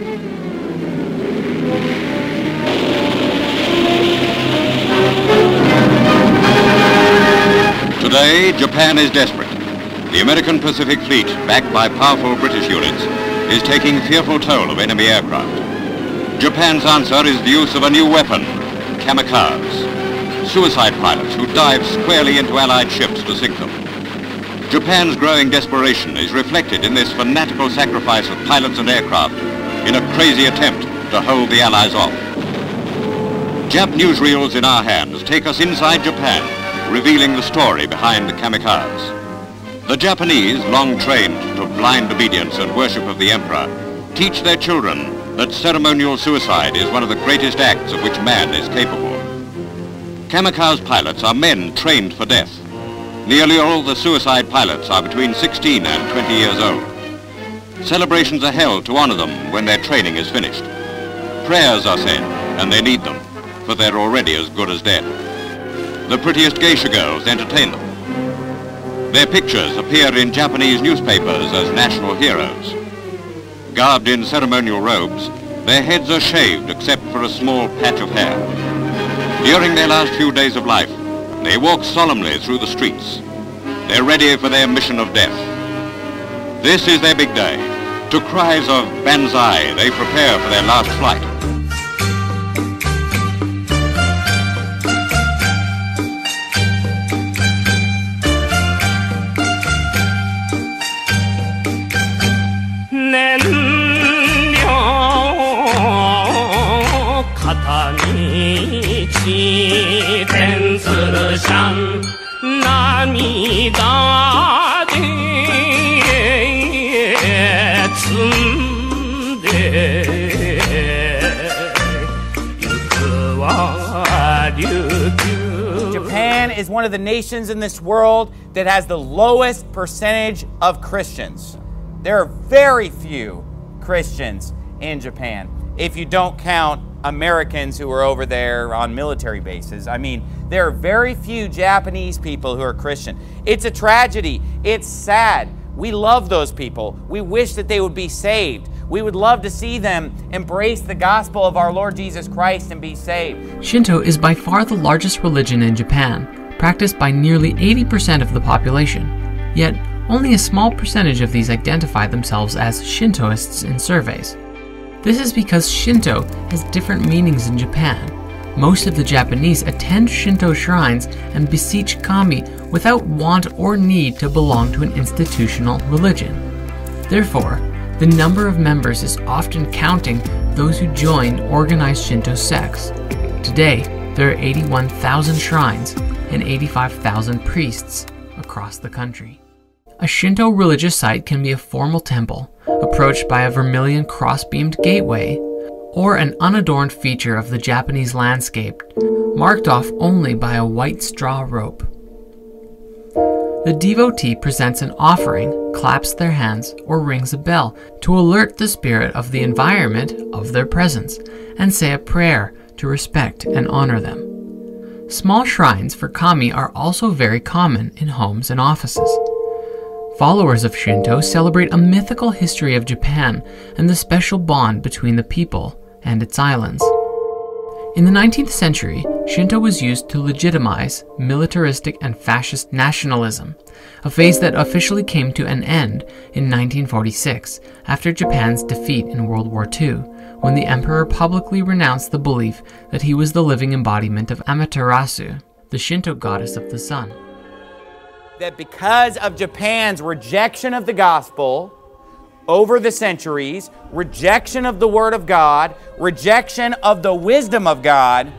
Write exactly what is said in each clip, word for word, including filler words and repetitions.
Today, Japan is desperate. The American Pacific Fleet, backed by powerful British units, is taking fearful toll of enemy aircraft. Japan's answer is the use of a new weapon, kamikazes, suicide pilots who dive squarely into Allied ships to sink them. Japan's growing desperation is reflected in this fanatical sacrifice of pilots and aircraft in a crazy attempt to hold the Allies off. Jap newsreels in our hands take us inside Japan, revealing the story behind the kamikazes. The Japanese, long trained to blind obedience and worship of the emperor, teach their children that ceremonial suicide is one of the greatest acts of which man is capable. Kamikaze pilots are men trained for death. Nearly all the suicide pilots are between sixteen and twenty years old. Celebrations are held to honor them when their training is finished. Prayers are said, and they need them, for they're already as good as dead. The prettiest geisha girls entertain them. Their pictures appear in Japanese newspapers as national heroes. Garbed in ceremonial robes, their heads are shaved except for a small patch of hair. During their last few days of life, they walk solemnly through the streets. They're ready for their mission of death. This is their big day. To cries of banzai, they prepare for their last flight. Japan is one of the nations in this world that has the lowest percentage of Christians. There are very few Christians in Japan, if you don't count Americans who are over there on military bases. I mean, there are very few Japanese people who are Christian. It's a tragedy. It's sad. We love those people. We wish that they would be saved. We would love to see them embrace the gospel of our Lord Jesus Christ and be saved. Shinto is by far the largest religion in Japan, practiced by nearly eighty percent of the population. Yet, only a small percentage of these identify themselves as Shintoists in surveys. This is because Shinto has different meanings in Japan. Most of the Japanese attend Shinto shrines and beseech kami without want or need to belong to an institutional religion. Therefore, the number of members is often counting those who join organized Shinto sects. Today, there are eighty-one thousand shrines and eighty-five thousand priests across the country. A Shinto religious site can be a formal temple, approached by a vermilion cross-beamed gateway, or an unadorned feature of the Japanese landscape, marked off only by a white straw rope. The devotee presents an offering, claps their hands, or rings a bell to alert the spirit of the environment of their presence, and say a prayer to respect and honor them. Small shrines for kami are also very common in homes and offices. Followers of Shinto celebrate a mythical history of Japan and the special bond between the people and its islands. In the nineteenth century, Shinto was used to legitimize militaristic and fascist nationalism, a phase that officially came to an end in nineteen forty-six after Japan's defeat in World War Two, when the emperor publicly renounced the belief that he was the living embodiment of Amaterasu, the Shinto goddess of the sun. That because of Japan's rejection of the gospel over the centuries, rejection of the word of God, rejection of the wisdom of God,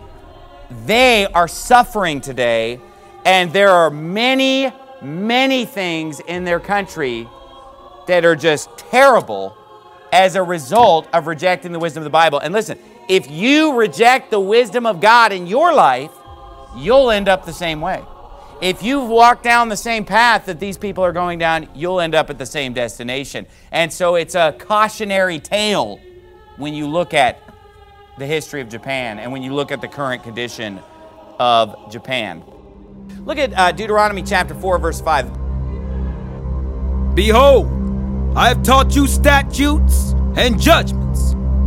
they are suffering today, and there are many, many things in their country that are just terrible as a result of rejecting the wisdom of the Bible. And listen, if you reject the wisdom of God in your life, you'll end up the same way. If you've walked down the same path that these people are going down, you'll end up at the same destination. And so it's a cautionary tale when you look at the history of Japan and when you look at the current condition of Japan. Look at uh, Deuteronomy chapter four, verse five. Behold, I have taught you statutes and judgments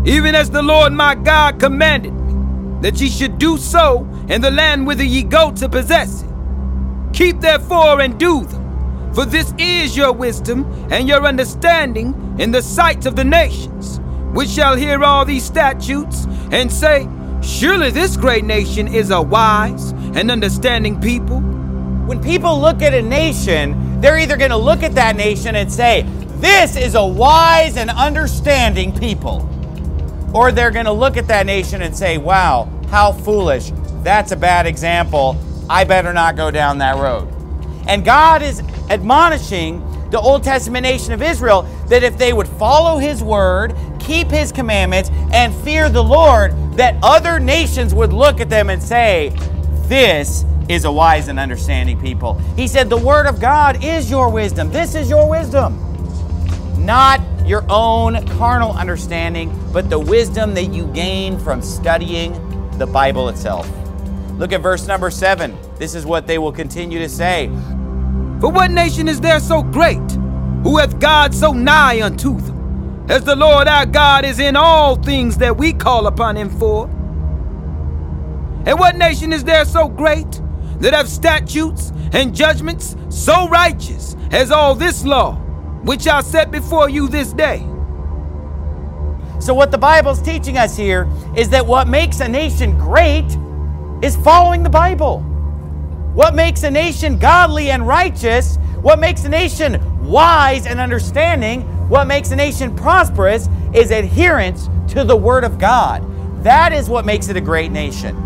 even as the Lord my God commanded me, that ye should do so in the land whither ye go to possess it. Keep therefore and do them, for this is your wisdom and your understanding in the sight of the nations, which shall hear all these statutes and say, surely this great nation is a wise and understanding people. When people look at a nation, they're either going to look at that nation and say, this is a wise and understanding people. Or they're going to look at that nation and say, wow, how foolish. That's a bad example. I better not go down that road. And God is admonishing the Old Testament nation of Israel that if they would follow His word, keep His commandments, and fear the Lord, that other nations would look at them and say, this is a wise and understanding people. He said the word of God is your wisdom. This is your wisdom. Not your own carnal understanding, but the wisdom that you gain from studying the Bible itself. Look at verse number seven. This is what they will continue to say. For what nation is there so great, who hath God so nigh unto them, as the Lord our God is in all things that we call upon Him for? And what nation is there so great, that have statutes and judgments so righteous as all this law, which I set before you this day? So what the Bible's teaching us here is that what makes a nation great is following the Bible. What makes a nation godly and righteous, what makes a nation wise and understanding, what makes a nation prosperous is adherence to the Word of God. That is what makes it a great nation.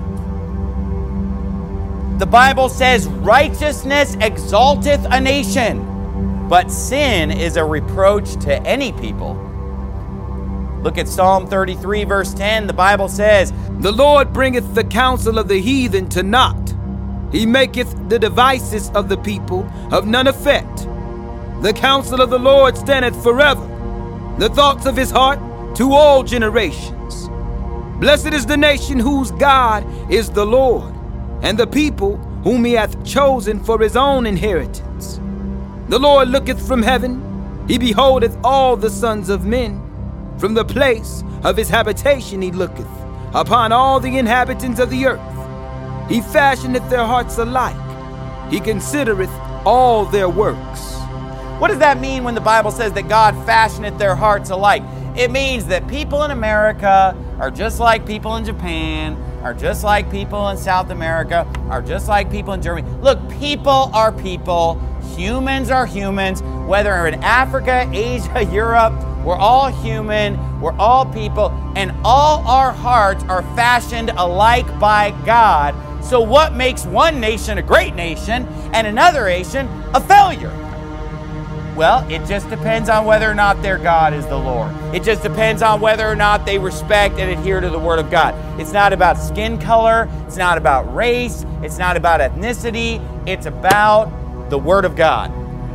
The Bible says, righteousness exalteth a nation, but sin is a reproach to any people. Look at Psalm thirty-three, verse ten. The Bible says, the Lord bringeth the counsel of the heathen to naught. He maketh the devices of the people of none effect. The counsel of the Lord standeth forever, the thoughts of His heart to all generations. Blessed is the nation whose God is the Lord, and the people whom He hath chosen for His own inheritance. The Lord looketh from heaven, He beholdeth all the sons of men. From the place of His habitation He looketh upon all the inhabitants of the earth. He fashioneth their hearts alike. He considereth all their works. What does that mean when the Bible says that God fashioneth their hearts alike? It means that people in America are just like people in Japan, are just like people in South America, are just like people in Germany. Look, people are people. Humans are humans. Whether we're in Africa, Asia, Europe, we're all human. We're all people. And all our hearts are fashioned alike by God. So what makes one nation a great nation and another nation a failure? Well, it just depends on whether or not their God is the Lord. It just depends on whether or not they respect and adhere to the Word of God. It's not about skin color. It's not about race. It's not about ethnicity. It's about the Word of God.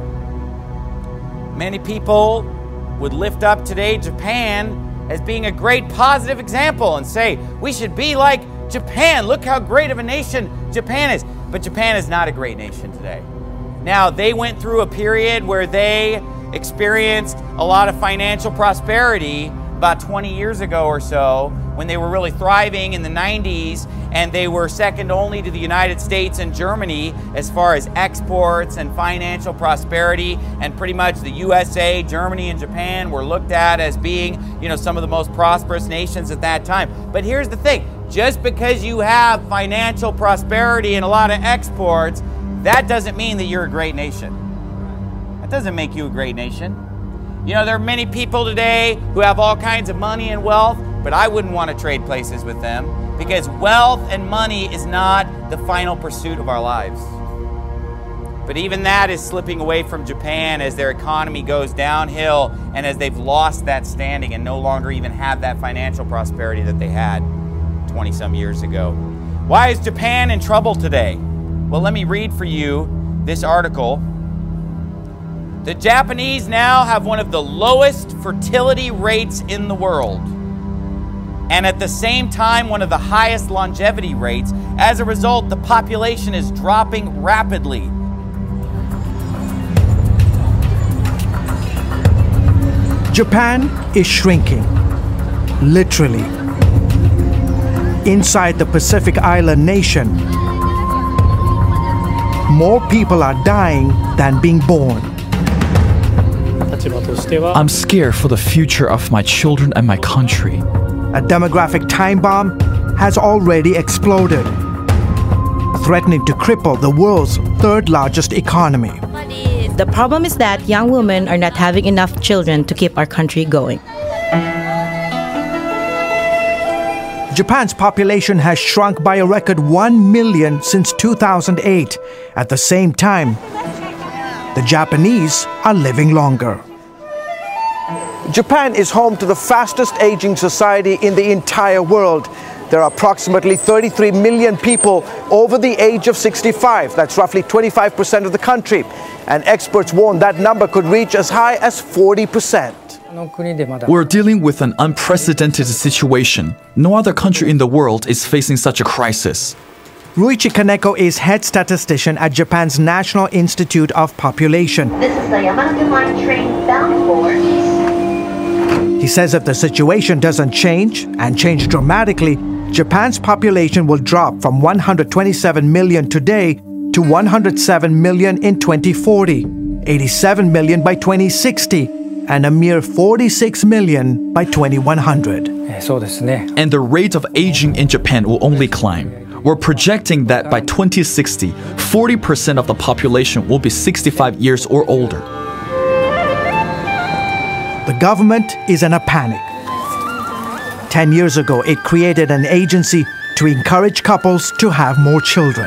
Many people would lift up today Japan as being a great positive example and say, we should be like Japan. Look how great of a nation Japan is. But Japan is not a great nation today. Now, they went through a period where they experienced a lot of financial prosperity about twenty years ago or so, when they were really thriving in the nineties, and they were second only to the United States and Germany as far as exports and financial prosperity, and pretty much the U S A, Germany, and Japan were looked at as being, you know, some of the most prosperous nations at that time. But here's the thing, just because you have financial prosperity and a lot of exports, that doesn't mean that you're a great nation. That doesn't make you a great nation. You know, there are many people today who have all kinds of money and wealth, but I wouldn't want to trade places with them, because wealth and money is not the final pursuit of our lives. But even that is slipping away from Japan as their economy goes downhill and as they've lost that standing and no longer even have that financial prosperity that they had twenty some years ago. Why is Japan in trouble today? Well, let me read for you this article. The Japanese now have one of the lowest fertility rates in the world, and at the same time, one of the highest longevity rates. As a result, the population is dropping rapidly. Japan is shrinking. literally. Inside the Pacific Island nation, more people are dying than being born. I'm scared for the future of my children and my country. A demographic time bomb has already exploded, threatening to cripple the world's third largest economy. The problem is that young women are not having enough children to keep our country going. Japan's population has shrunk by a record one million since two thousand eight. At the same time, the Japanese are living longer. Japan is home to the fastest aging society in the entire world. There are approximately thirty-three million people over the age of sixty-five. That's roughly twenty-five percent of the country. And experts warn that number could reach as high as forty percent. We're dealing with an unprecedented situation. No other country in the world is facing such a crisis. Ruichi Kaneko is head statistician at Japan's National Institute of Population. This is the Yamanote Line train bound for East. He says if the situation doesn't change, and change dramatically, Japan's population will drop from one hundred twenty-seven million today to one hundred seven million in twenty forty, eighty-seven million by twenty sixty, and a mere forty-six million by twenty-one hundred. And the rate of aging in Japan will only climb. We're projecting that by twenty sixty, forty percent of the population will be sixty-five years or older. The government is in a panic. Ten years ago, it created an agency to encourage couples to have more children.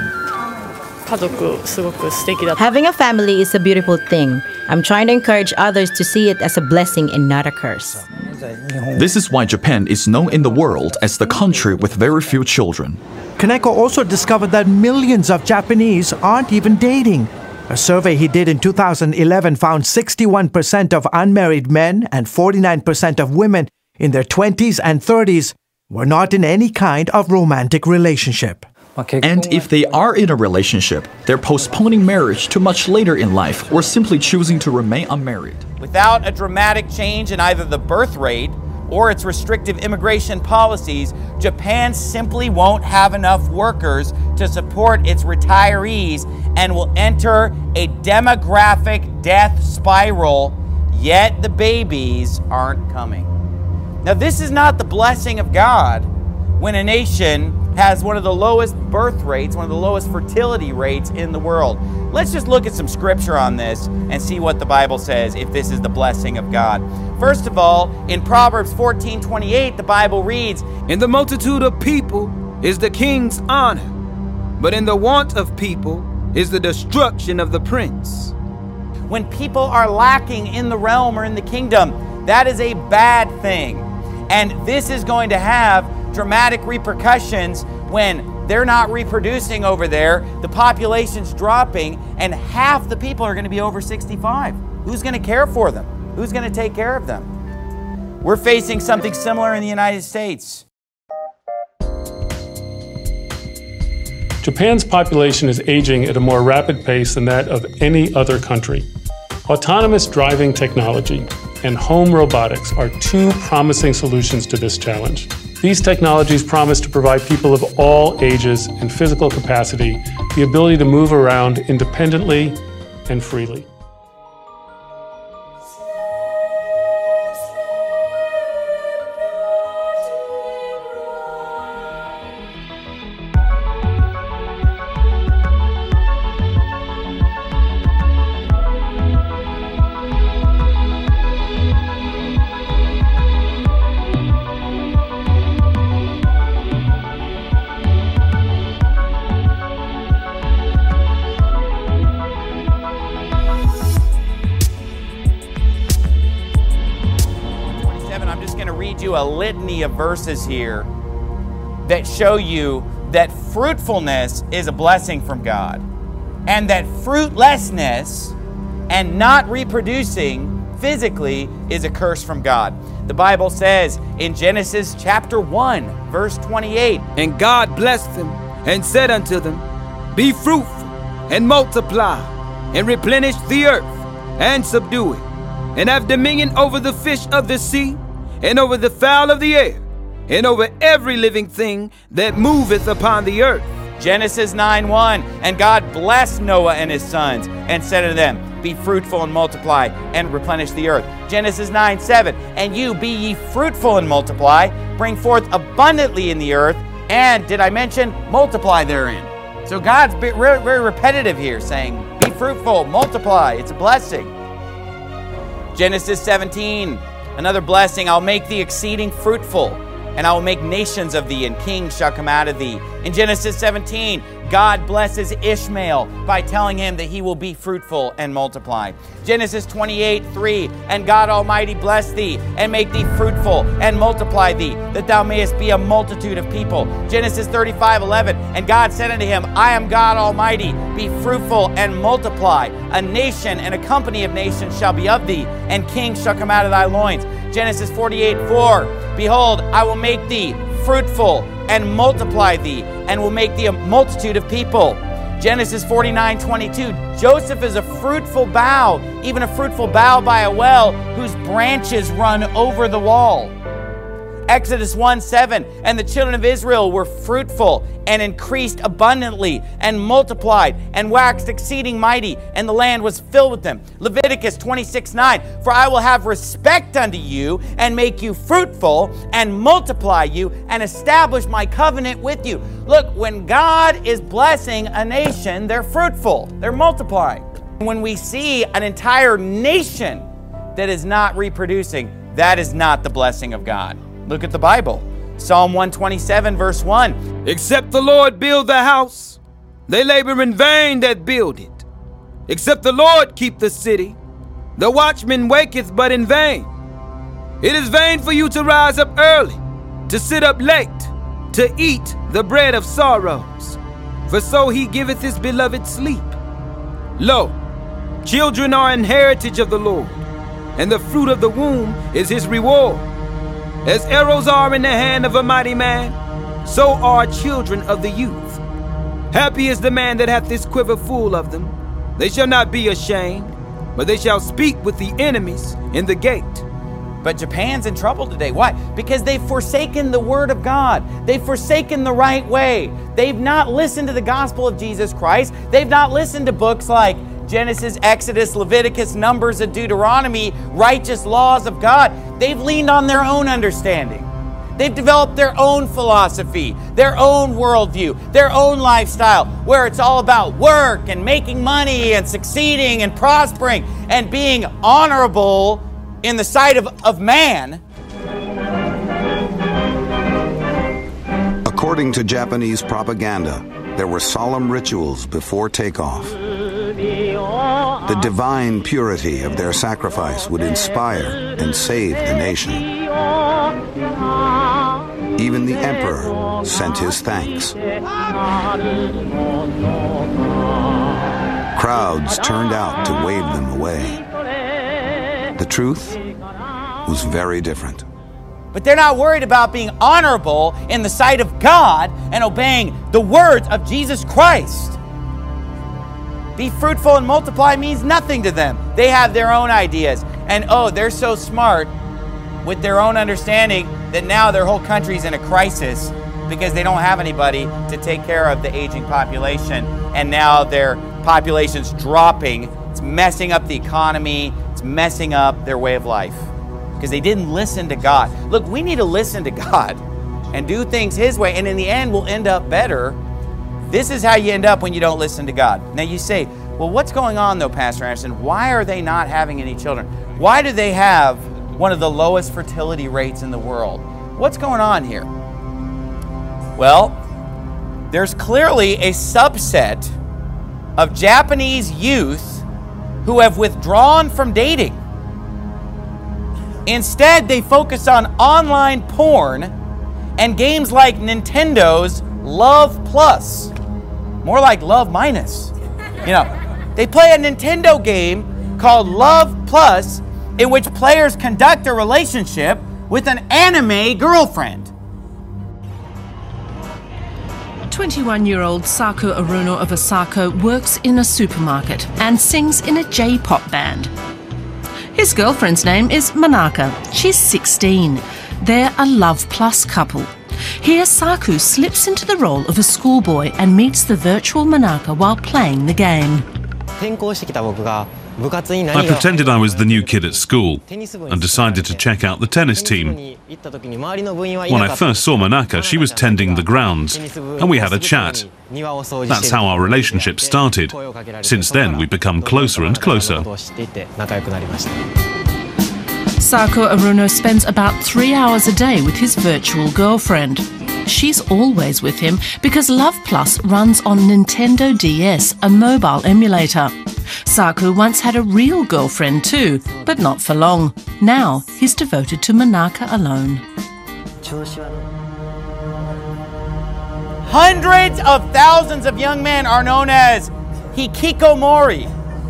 Having a family is a beautiful thing. I'm trying to encourage others to see it as a blessing and not a curse. This is why Japan is known in the world as the country with very few children. Kaneko also discovered that millions of Japanese aren't even dating. A survey he did in two thousand eleven found sixty-one percent of unmarried men and forty-nine percent of women in their twenties and thirties were not in any kind of romantic relationship. And if they are in a relationship, they're postponing marriage to much later in life or simply choosing to remain unmarried. Without a dramatic change in either the birth rate or its restrictive immigration policies, Japan simply won't have enough workers to support its retirees and will enter a demographic death spiral, yet the babies aren't coming. Now, this is not the blessing of God when a nation has one of the lowest birth rates, one of the lowest fertility rates in the world. Let's just look at some scripture on this and see what the Bible says if this is the blessing of God. First of all, in Proverbs fourteen twenty-eight, the Bible reads, In the multitude of people is the king's honor, but in the want of people is the destruction of the prince. When people are lacking in the realm or in the kingdom, that is a bad thing. And this is going to have dramatic repercussions when they're not reproducing over there, the population's dropping, and half the people are going to be over sixty-five. Who's going to care for them? Who's going to take care of them? We're facing something similar in the United States. Japan's population is aging at a more rapid pace than that of any other country. Autonomous driving technology and home robotics are two promising solutions to this challenge. These technologies promise to provide people of all ages and physical capacity the ability to move around independently and freely. A litany of verses here that show you that fruitfulness is a blessing from God, and that fruitlessness and not reproducing physically is a curse from God. The Bible says in Genesis chapter one, verse twenty-eight, And God blessed them and said unto them, Be fruitful and multiply and replenish the earth and subdue it, and have dominion over the fish of the sea, and over the fowl of the air, and over every living thing that moveth upon the earth. Genesis nine one, and God blessed Noah and his sons, and said unto them, be fruitful and multiply, and replenish the earth. Genesis nine seven, and you be ye fruitful and multiply, bring forth abundantly in the earth, and, did I mention, multiply therein. So God's very, very repetitive here, saying, be fruitful, multiply, it's a blessing. Genesis seventeen, another blessing, I'll make thee exceeding fruitful, and I will make nations of thee, and kings shall come out of thee. In Genesis seventeen, God blesses Ishmael by telling him that he will be fruitful and multiply. Genesis twenty-eight three, and God Almighty bless thee, and make thee fruitful, and multiply thee, that thou mayest be a multitude of people. Genesis thirty-five eleven, and God said unto him, I am God Almighty, be fruitful and multiply. A nation and a company of nations shall be of thee, and kings shall come out of thy loins. Genesis forty-eight four, behold, I will make thee fruitful and multiply thee, and will make thee a multitude of people. Genesis forty-nine twenty-two, Joseph is a fruitful bough, even a fruitful bough by a well, whose branches run over the wall. Exodus one seven, and the children of Israel were fruitful and increased abundantly and multiplied and waxed exceeding mighty, and the land was filled with them. Leviticus twenty-six nine, for I will have respect unto you and make you fruitful and multiply you and establish my covenant with you. Look, when God is blessing a nation, they're fruitful, they're multiplying. When we see an entire nation that is not reproducing, that is not the blessing of God. Look at the Bible. Psalm one twenty-seven verse one. Except the Lord build the house, they labor in vain that build it. Except the Lord keep the city, the watchman waketh but in vain. It is vain for you to rise up early, to sit up late, to eat the bread of sorrows. For so he giveth his beloved sleep. Lo, children are an heritage of the Lord, and the fruit of the womb is his reward. As arrows are in the hand of a mighty man, so are children of the youth. Happy is the man that hath this quiver full of them. They shall not be ashamed, but they shall speak with the enemies in the gate. But Japan's in trouble today. Why? Because they've forsaken the word of God. They've forsaken the right way. They've not listened to the gospel of Jesus Christ. They've not listened to books like Genesis, Exodus, Leviticus, Numbers, and Deuteronomy, righteous laws of God. They've leaned on their own understanding. They've developed their own philosophy, their own worldview, their own lifestyle, where it's all about work and making money and succeeding and prospering and being honorable in the sight of, of man. According to Japanese propaganda, there were solemn rituals before takeoff. The divine purity of their sacrifice would inspire and save the nation. Even the emperor sent his thanks. Crowds turned out to wave them away. The truth was very different. But they're not worried about being honorable in the sight of God and obeying the words of Jesus Christ. Be fruitful and multiply means nothing to them. They have their own ideas. And oh, they're so smart with their own understanding that now their whole country's in a crisis because they don't have anybody to take care of the aging population. And now their population's dropping. It's messing up the economy. It's messing up their way of life because they didn't listen to God. Look, we need to listen to God and do things His way. And in the end, we'll end up better. This is how you end up when you don't listen to God. Now you say, well, what's going on though, Pastor Anderson? Why are they not having any children? Why do they have one of the lowest fertility rates in the world? What's going on here? Well, there's clearly a subset of Japanese youth who have withdrawn from dating. Instead, they focus on online porn and games like Nintendo's Love Plus. More like Love Minus. You know, they play a Nintendo game called Love Plus in which players conduct a relationship with an anime girlfriend. twenty-one-year-old Saku Aruno of Osaka works in a supermarket and sings in a J-pop band. His girlfriend's name is Manaka. She's sixteen. They're a Love Plus couple. Here, Saku slips into the role of a schoolboy and meets the virtual Manaka while playing the game. I pretended I was the new kid at school and decided to check out the tennis team. When I first saw Manaka, she was tending the grounds, and we had a chat. That's how our relationship started. Since then, we've become closer and closer. Saku Aruno spends about three hours a day with his virtual girlfriend. She's always with him because Love Plus runs on Nintendo D S, a mobile emulator. Saku once had a real girlfriend too, but not for long. Now he's devoted to Manaka alone. Hundreds of thousands of young men are known as hikikomori.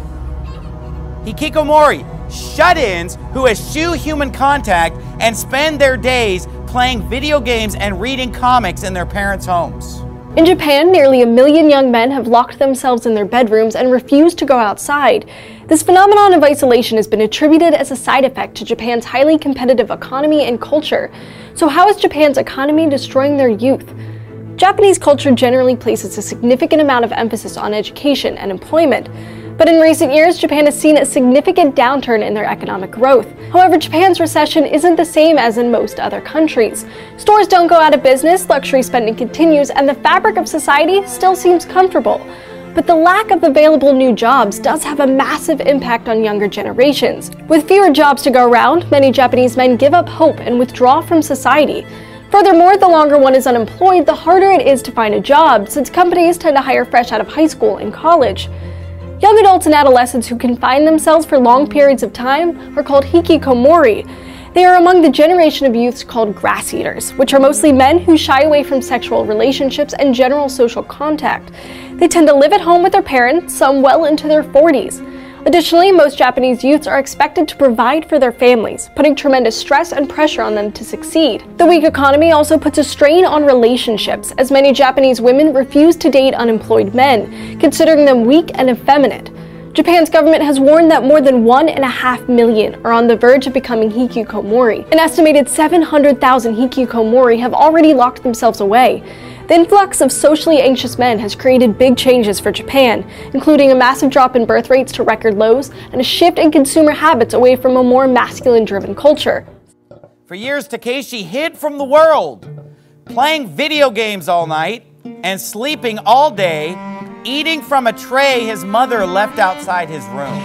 Hikikomori, shut-ins who eschew human contact and spend their days playing video games and reading comics in their parents' homes. In Japan, nearly a million young men have locked themselves in their bedrooms and refuse to go outside. This phenomenon of isolation has been attributed as a side effect to Japan's highly competitive economy and culture. So how is Japan's economy destroying their youth? Japanese culture generally places a significant amount of emphasis on education and employment. But in recent years, Japan has seen a significant downturn in their economic growth. However, Japan's recession isn't the same as in most other countries. Stores don't go out of business, luxury spending continues, and the fabric of society still seems comfortable. But the lack of available new jobs does have a massive impact on younger generations. With fewer jobs to go around, many Japanese men give up hope and withdraw from society. Furthermore, the longer one is unemployed, the harder it is to find a job, since companies tend to hire fresh out of high school and college. Young adults and adolescents who confine themselves for long periods of time are called hikikomori. They are among the generation of youths called grass eaters, which are mostly men who shy away from sexual relationships and general social contact. They tend to live at home with their parents, some well into their forties. Additionally, most Japanese youths are expected to provide for their families, putting tremendous stress and pressure on them to succeed. The weak economy also puts a strain on relationships, as many Japanese women refuse to date unemployed men, considering them weak and effeminate. Japan's government has warned that more than one and a half million are on the verge of becoming hikikomori. An estimated seven hundred thousand hikikomori have already locked themselves away. The influx of socially anxious men has created big changes for Japan, including a massive drop in birth rates to record lows and a shift in consumer habits away from a more masculine-driven culture. For years, Takeshi hid from the world, playing video games all night and sleeping all day, eating from a tray his mother left outside his room.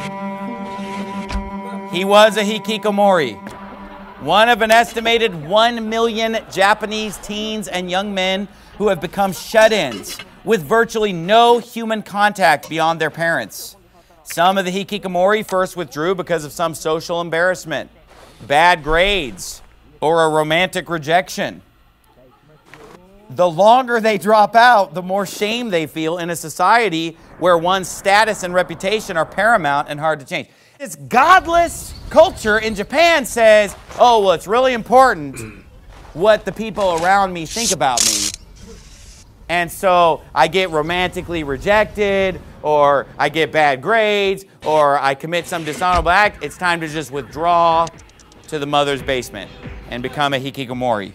He was a hikikomori, one of an estimated one million Japanese teens and young men who have become shut-ins with virtually no human contact beyond their parents. Some of the hikikomori first withdrew because of some social embarrassment, bad grades, or a romantic rejection. The longer they drop out, the more shame they feel in a society where one's status and reputation are paramount and hard to change. This godless culture in Japan says, oh, well, it's really important what the people around me think about me. And so I get romantically rejected, or I get bad grades, or I commit some dishonorable act. It's time to just withdraw to the mother's basement and become a hikikomori.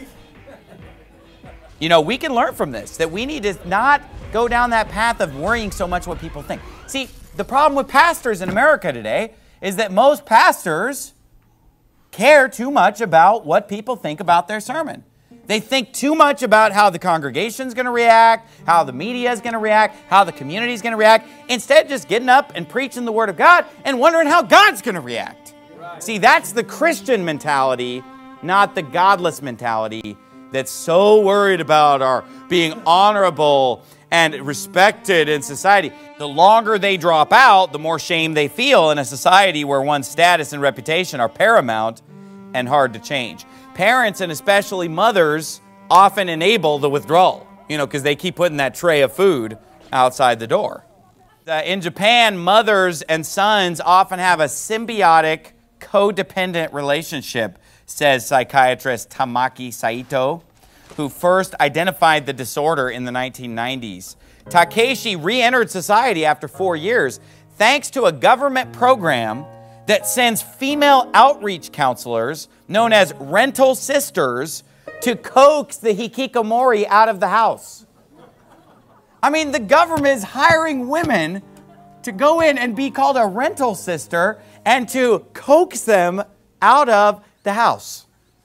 You know, we can learn from this, that we need to not go down that path of worrying so much what people think. See, the problem with pastors in America today is that most pastors care too much about what people think about their sermon. They think too much about how the congregation's going to react, how the media is going to react, how the community is going to react, instead of just getting up and preaching the Word of God and wondering how God's going to react. Right. See, that's the Christian mentality, not the godless mentality that's so worried about our being honorable and respected in society. The longer they drop out, the more shame they feel in a society where one's status and reputation are paramount and hard to change. Parents, and especially mothers, often enable the withdrawal, you know, because they keep putting that tray of food outside the door. Uh, in Japan, mothers and sons often have a symbiotic, codependent relationship, says psychiatrist Tamaki Saito, who first identified the disorder in the nineteen nineties. Takeshi re-entered society after four years thanks to a government program that sends female outreach counselors, known as rental sisters, to coax the hikikomori out of the house. I mean, the government is hiring women to go in and be called a rental sister and to coax them out of the house.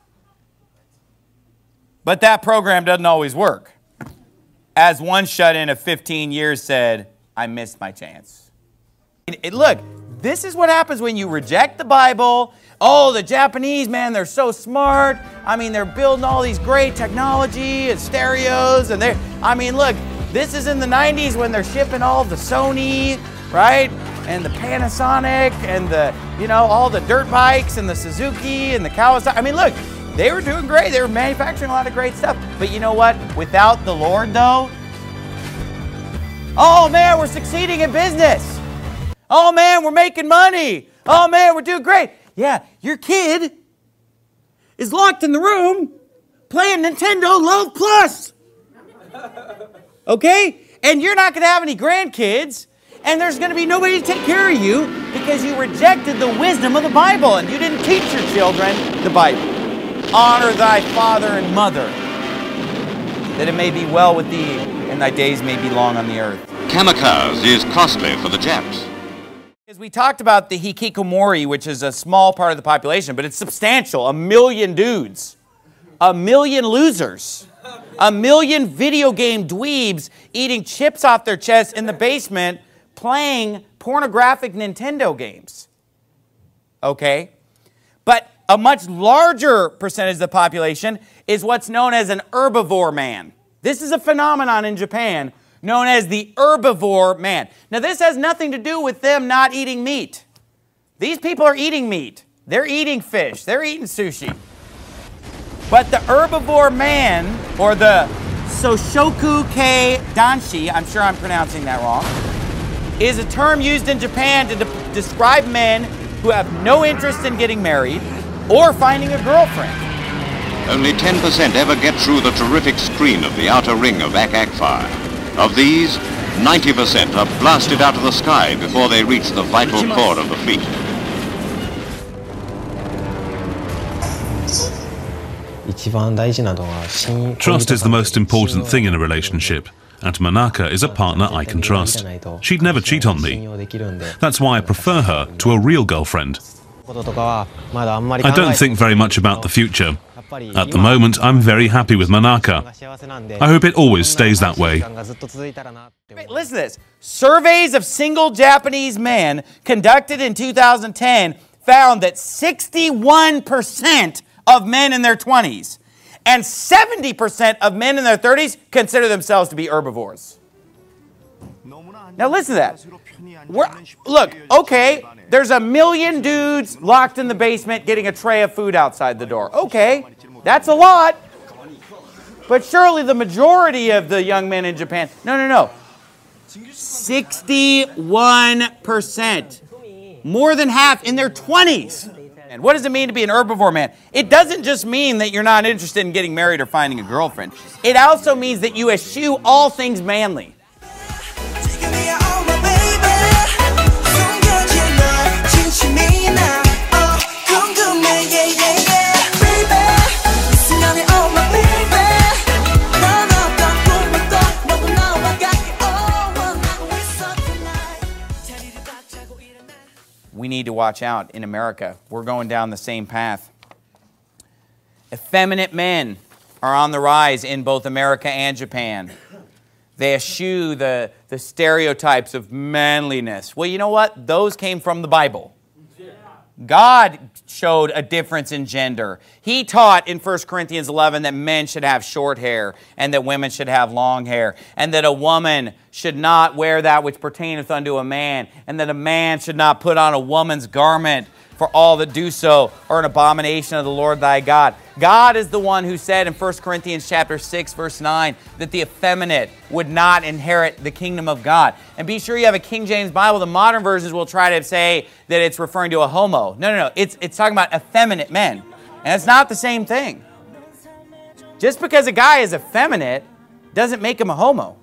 But that program doesn't always work. As one shut-in of fifteen years said, I missed my chance. It, it, look, this is what happens when you reject the Bible. Oh, the Japanese, man, they're so smart. I mean, they're building all these great technology and stereos. And they're, I mean, look, this is in the nineties when they're shipping all the Sony, right? And the Panasonic and the, you know, all the dirt bikes and the Suzuki and the Kawasaki. I mean, look, they were doing great. They were manufacturing a lot of great stuff. But you know what? Without the Lord, though, oh, man, we're succeeding in business. Oh, man, we're making money. Oh, man, we're doing great. Yeah, your kid is locked in the room playing Nintendo Love Plus. Okay? And you're not going to have any grandkids, and there's going to be nobody to take care of you because you rejected the wisdom of the Bible and you didn't teach your children the Bible. Honor thy father and mother, that it may be well with thee and thy days may be long on the earth. Kamikaze is costly for the Japs. As we talked about the hikikomori, which is a small part of the population, but it's substantial. A million dudes. A million losers. A million video game dweebs eating chips off their chests in the basement playing pornographic Nintendo games. Okay? But a much larger percentage of the population is what's known as an herbivore man. This is a phenomenon in Japan known as the herbivore man. Now, this has nothing to do with them not eating meat. These people are eating meat. They're eating fish. They're eating sushi. But the herbivore man, or the Soshoku Kei Danshi, I'm sure I'm pronouncing that wrong, is a term used in Japan to de- describe men who have no interest in getting married or finding a girlfriend. Only ten percent ever get through the terrific screen of the outer ring of Ak-Ak fire. Of these, ninety percent are blasted out of the sky before they reach the vital core of the fleet. Trust is the most important thing in a relationship, and Manaka is a partner I can trust. She'd never cheat on me. That's why I prefer her to a real girlfriend. I don't think very much about the future. At the moment, I'm very happy with Manaka. I hope it always stays that way. Listen to this. Surveys of single Japanese men conducted in two thousand ten found that sixty-one percent of men in their twenties and seventy percent of men in their thirties consider themselves to be herbivores. Now listen to that. We're, look, okay, there's a million dudes locked in the basement getting a tray of food outside the door. Okay, that's a lot. But surely the majority of the young men in Japan, no, no, no. sixty-one percent. More than half in their twenties. And what does it mean to be an herbivore man? It doesn't just mean that you're not interested in getting married or finding a girlfriend. It also means that you eschew all things manly. We need to watch out in America. We're going down the same path. Effeminate men are on the rise in both America and Japan. They eschew the, the stereotypes of manliness. Well, you know what? Those came from the Bible. God showed a difference in gender. He taught in First Corinthians eleven that men should have short hair and that women should have long hair, and that a woman should not wear that which pertaineth unto a man, and that a man should not put on a woman's garment, for all that do so are an abomination of the Lord thy God. God is the one who said in First Corinthians chapter six, verse nine, that the effeminate would not inherit the kingdom of God. And be sure you have a King James Bible. The modern versions will try to say that it's referring to a homo. No, no, no. It's, it's talking about effeminate men. And it's not the same thing. Just because a guy is effeminate doesn't make him a homo.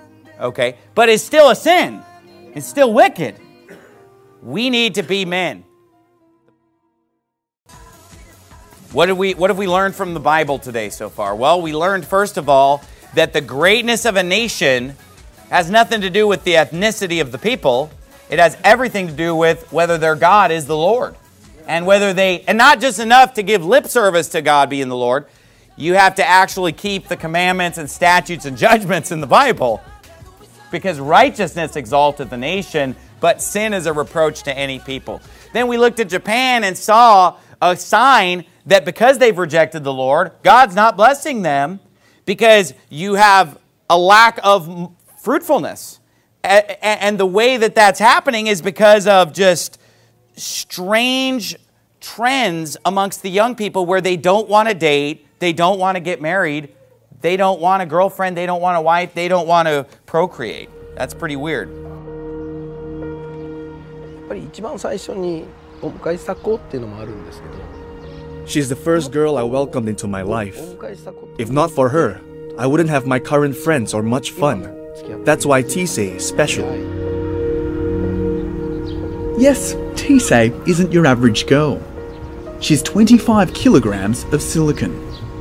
Okay? But it's still a sin. It's still wicked. We need to be men. What did we what have we learned from the Bible today so far? Well, we learned first of all that the greatness of a nation has nothing to do with the ethnicity of the people. It has everything to do with whether their God is the Lord. And whether they, and not just enough to give lip service to God being the Lord, you have to actually keep the commandments and statutes and judgments in the Bible. Because righteousness exalteth the nation, but sin is a reproach to any people. Then we looked at Japan and saw a sign that because they've rejected the Lord, God's not blessing them because you have a lack of fruitfulness. And the way that that's happening is because of just strange trends amongst the young people where they don't want to date, they don't want to get married, they don't want a girlfriend, they don't want a wife, they don't want to procreate. That's pretty weird. She's the first girl I welcomed into my life. If not for her, I wouldn't have my current friends or much fun. That's why Tisei is special. Yes, Tisei isn't your average girl. She's twenty-five kilograms of silicon.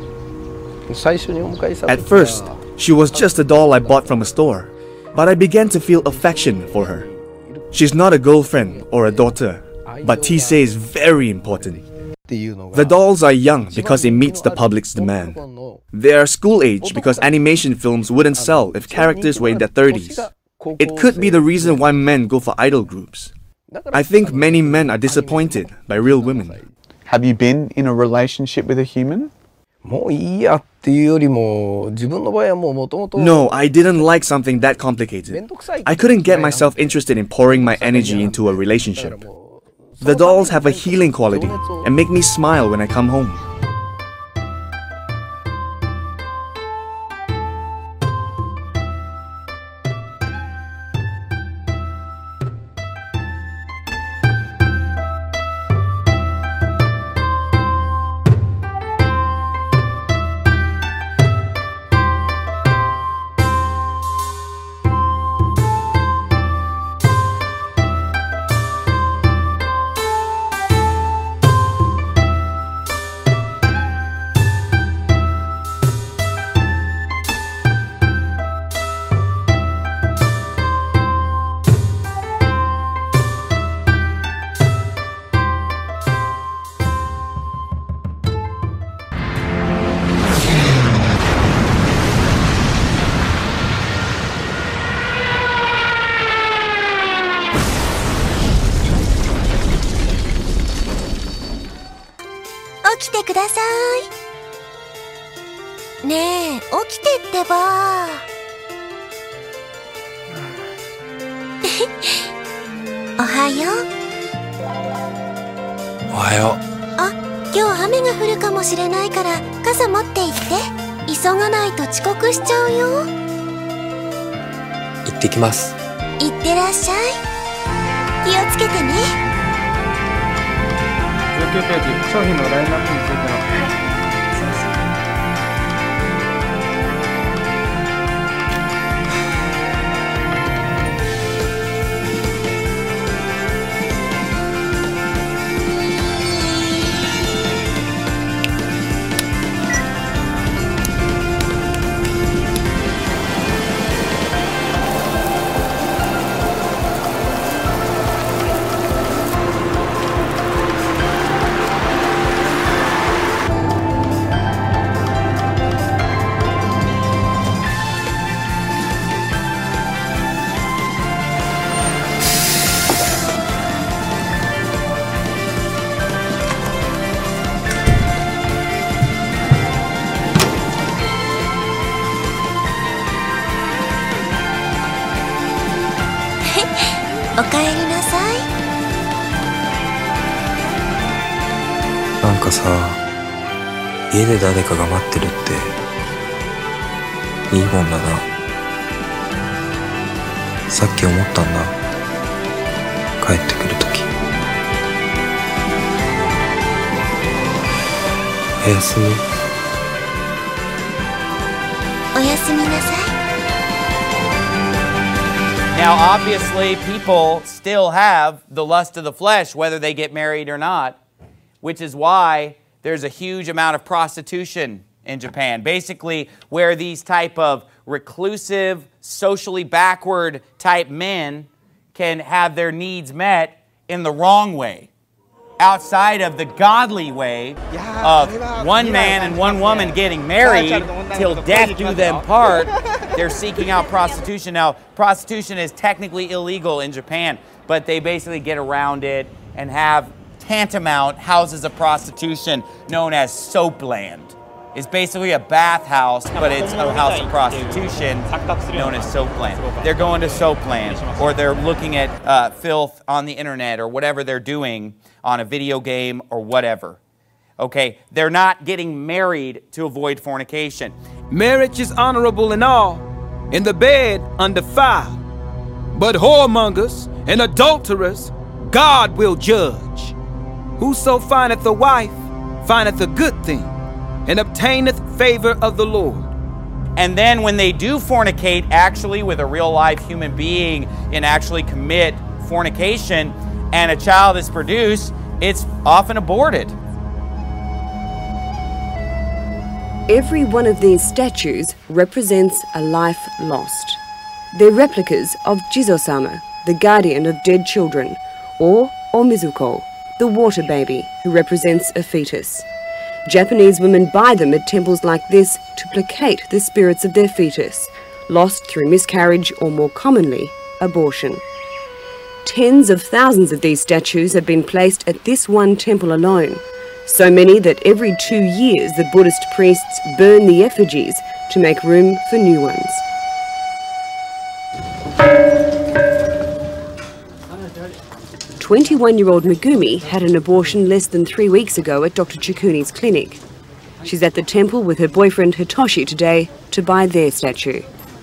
At first, she was just a doll I bought from a store, but I began to feel affection for her. She's not a girlfriend or a daughter, but Tisei is very important. The dolls are young because it meets the public's demand. They are school age because animation films wouldn't sell if characters were in their thirties. It could be the reason why men go for idol groups. I think many men are disappointed by real women. Have you been in a relationship with a human? No, I didn't like something that complicated. I couldn't get myself interested in pouring my energy into a relationship. The dolls have a healing quality and make me smile when I come home. Now, obviously, people still have the lust of the flesh, whether they get married or not, which is why there's a huge amount of prostitution in Japan. Basically, where these type of reclusive, socially backward type men can have their needs met in the wrong way, outside of the godly way of one man and one woman getting married till death do them part. They're seeking out prostitution. Now, prostitution is technically illegal in Japan, but they basically get around it and have tantamount houses of prostitution known as Soapland. It's basically a bathhouse, but it's a house of prostitution known as Soapland. They're going to Soapland, or they're looking at uh, filth on the internet, or whatever they're doing on a video game or whatever. Okay, they're not getting married to avoid fornication. Marriage is honorable and all, in the bed undefiled. But whoremongers and adulterers God will judge. Whoso findeth a wife findeth a good thing, and obtaineth favor of the Lord. And then when they do fornicate actually with a real life human being and actually commit fornication and a child is produced, it's often aborted. Every one of these statues represents a life lost. They're replicas of Jizo-sama, the guardian of dead children, or Omizuko, the water baby who represents a fetus. Japanese women buy them at temples like this to placate the spirits of their fetus, lost through miscarriage or, more commonly, abortion. Tens of thousands of these statues have been placed at this one temple alone, so many that every two years the Buddhist priests burn the effigies to make room for new ones. twenty-one-year-old Megumi had an abortion less than three weeks ago at Doctor Chikuni's clinic. She's at the temple with her boyfriend Hitoshi today to buy their statue.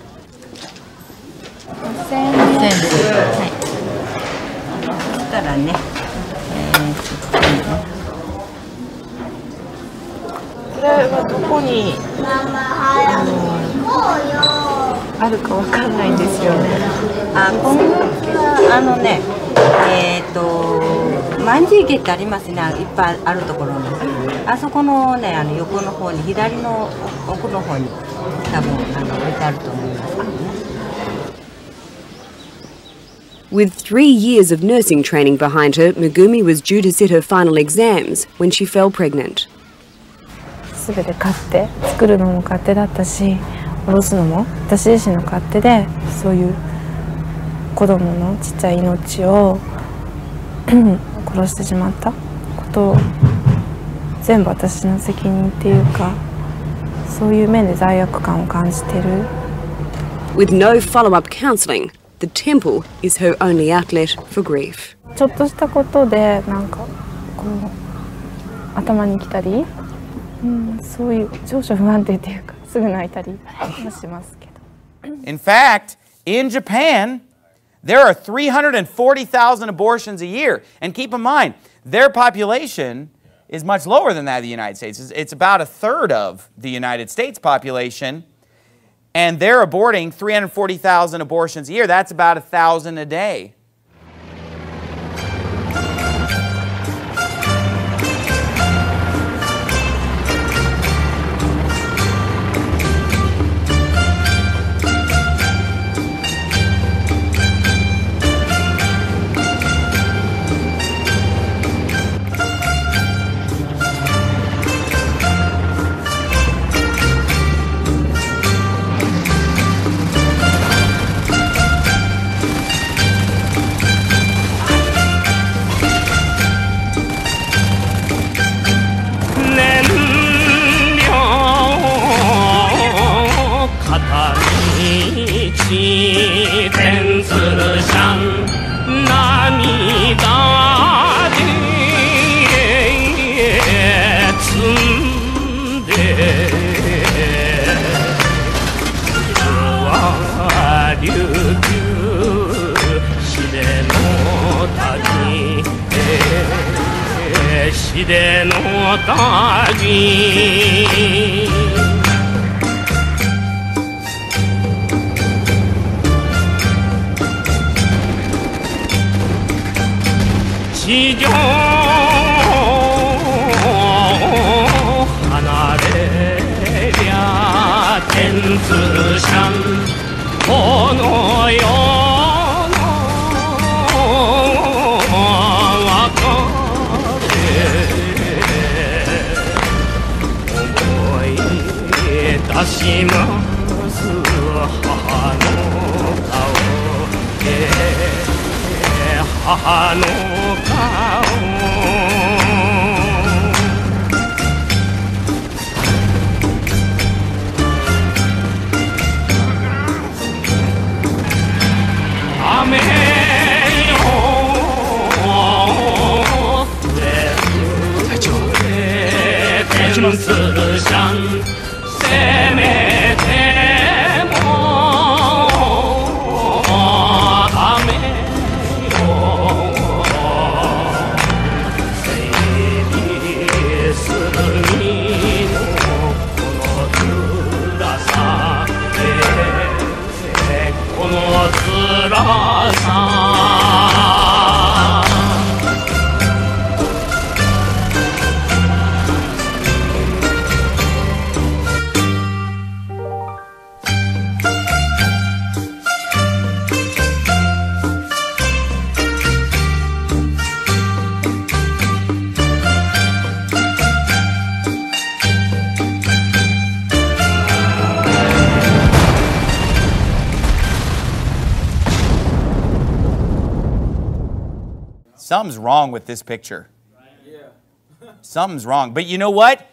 With three years of nursing training behind her, Megumi was due to sit her final exams when she fell pregnant. 全て勝手、作るのも勝手だったし、下ろすのも私自身の勝手で、そういう子供のちっちゃい命を殺してしまったことを全部私の責任っていうか、そういう面で罪悪感を感じてる。 With no follow-up counseling, the temple is her only outlet for grief. ちょっとしたことでなんかこう頭にきたり、うん、そういう情緒不安定っていうかすぐ泣いたりもしますけど。 In fact, in Japan, there are three hundred forty thousand abortions a year. And keep in mind, their population is much lower than that of the United States. It's, it's about a third of the United States population. And they're aborting three hundred forty thousand abortions a year. That's about one thousand a day. 自相この世の別れ思い出します母の顔母の顔雨よ降れ天子上せめても雨よ整理する身のこの辛さこの辛さ Something's wrong with this picture. Something's wrong. But you know what?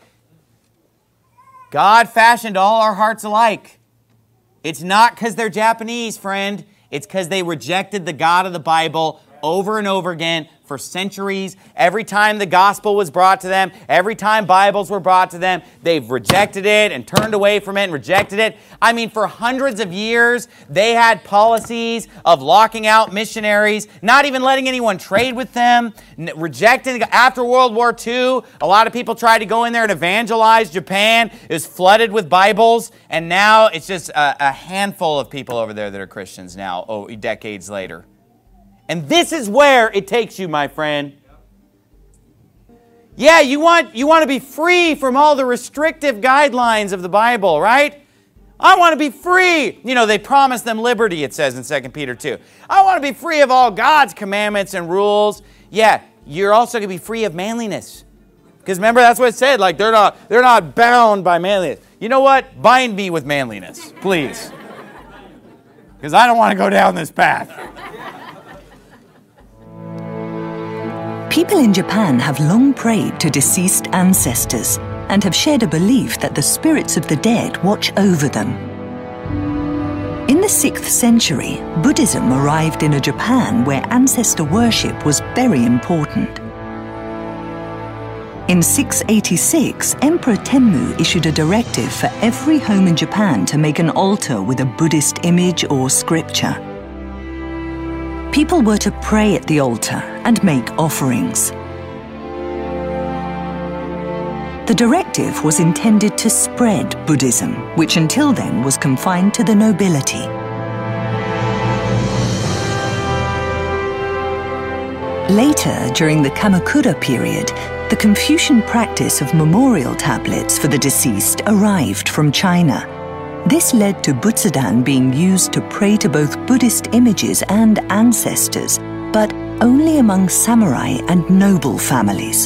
God fashioned all our hearts alike. It's not because they're Japanese, friend. It's because they rejected the God of the Bible over and over again for centuries. Every time the gospel was brought to them, every time Bibles were brought to them, they've rejected it and turned away from it and rejected it. I mean, for hundreds of years, they had policies of locking out missionaries, not even letting anyone trade with them, rejecting. After World War Two, a lot of people tried to go in there and evangelize Japan. It was flooded with Bibles, and now it's just a, a handful of people over there that are Christians now, oh, decades later. And this is where it takes you, my friend. Yeah, you want, you want to be free from all the restrictive guidelines of the Bible, right? I want to be free. You know, they promise them liberty, it says in Second Peter two. I want to be free of all God's commandments and rules. Yeah, you're also going to be free of manliness. Because remember, that's what it said. Like, they're not, they're not bound by manliness. You know what? Bind me with manliness, please. Because I don't want to go down this path. People in Japan have long prayed to deceased ancestors and have shared a belief that the spirits of the dead watch over them. In the sixth century, Buddhism arrived in a Japan where ancestor worship was very important. In six eighty-six, Emperor Tenmu issued a directive for every home in Japan to make an altar with a Buddhist image or scripture. People were to pray at the altar and make offerings. The directive was intended to spread Buddhism, which until then was confined to the nobility. Later, during the Kamakura period, the Confucian practice of memorial tablets for the deceased arrived from China. This led to Butsudan being used to pray to both Buddhist images and ancestors, but only among samurai and noble families.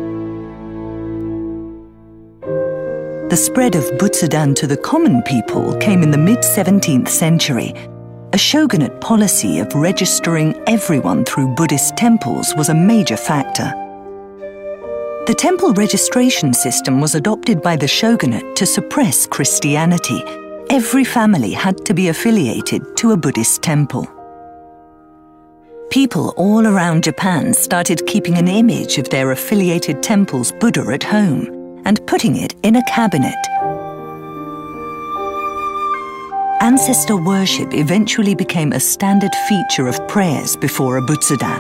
The spread of Butsudan to the common people came in the mid-seventeenth century. A shogunate policy of registering everyone through Buddhist temples was a major factor. The temple registration system was adopted by the shogunate to suppress Christianity. Every family had to be affiliated to a Buddhist temple. People all around Japan started keeping an image of their affiliated temple's Buddha at home and putting it in a cabinet. Ancestor worship eventually became a standard feature of prayers before a Butsudan.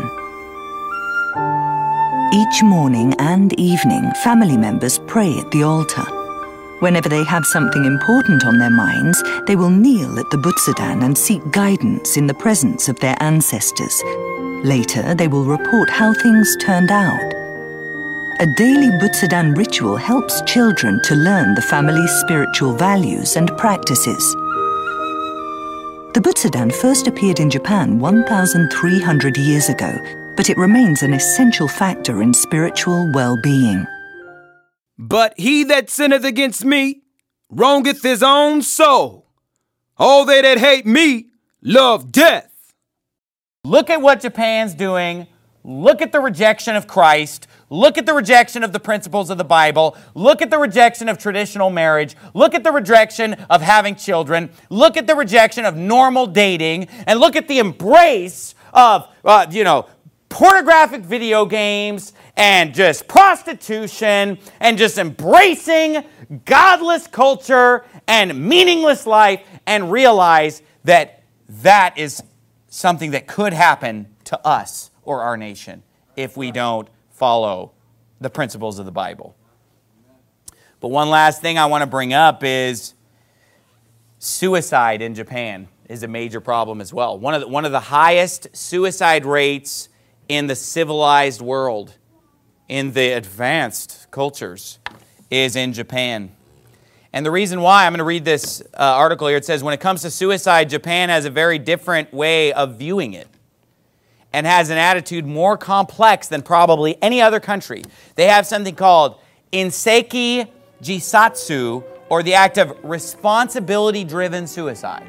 Each morning and evening, family members pray at the altar. Whenever they have something important on their minds, they will kneel at the Butsudan and seek guidance in the presence of their ancestors. Later, they will report how things turned out. A daily Butsudan ritual helps children to learn the family's spiritual values and practices. The Butsudan first appeared in Japan one thousand three hundred years ago, but it remains an essential factor in spiritual well-being. But he that sinneth against me wrongeth his own soul. All they that hate me love death. Look at what Japan's doing. Look at the rejection of Christ. Look at the rejection of the principles of the Bible. Look at the rejection of traditional marriage. Look at the rejection of having children. Look at the rejection of normal dating. And look at the embrace of, uh, you know, pornographic video games and just prostitution and just embracing godless culture and meaningless life, and realize that that is something that could happen to us or our nation if we don't follow the principles of the Bible. But one last thing I want to bring up is suicide in Japan is a major problem as well. One of the, one of the highest suicide rates in the civilized world, in the advanced cultures, is in Japan. And the reason why, I'm going to read this uh, article here. It says, when it comes to suicide, Japan has a very different way of viewing it and has an attitude more complex than probably any other country. They have something called Inseki Jisatsu, or the act of responsibility-driven suicide.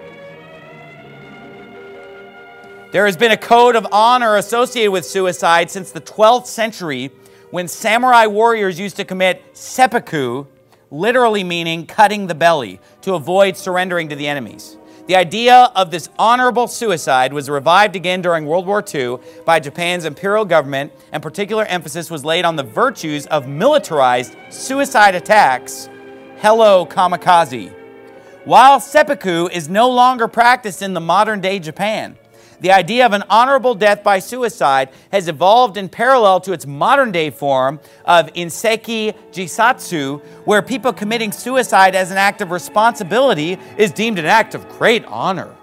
There has been a code of honor associated with suicide since the twelfth century, when samurai warriors used to commit seppuku, literally meaning cutting the belly, to avoid surrendering to the enemies. The idea of this honorable suicide was revived again during World War Two by Japan's imperial government, and particular emphasis was laid on the virtues of militarized suicide attacks, hello kamikaze. While seppuku is no longer practiced in the modern-day Japan, the idea of an honorable death by suicide has evolved in parallel to its modern-day form of Inseki Jisatsu, where people committing suicide as an act of responsibility is deemed an act of great honor.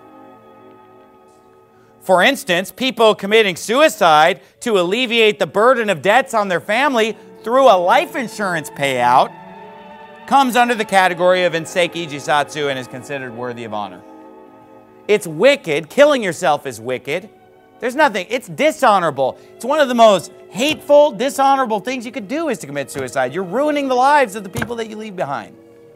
For instance, people committing suicide to alleviate the burden of debts on their family through a life insurance payout comes under the category of Inseki Jisatsu and is considered worthy of honor. It's wicked. Killing yourself is wicked. There's nothing. It's dishonorable. It's one of the most hateful, dishonorable things you could do is to commit suicide. You're ruining the lives of the people that you leave behind.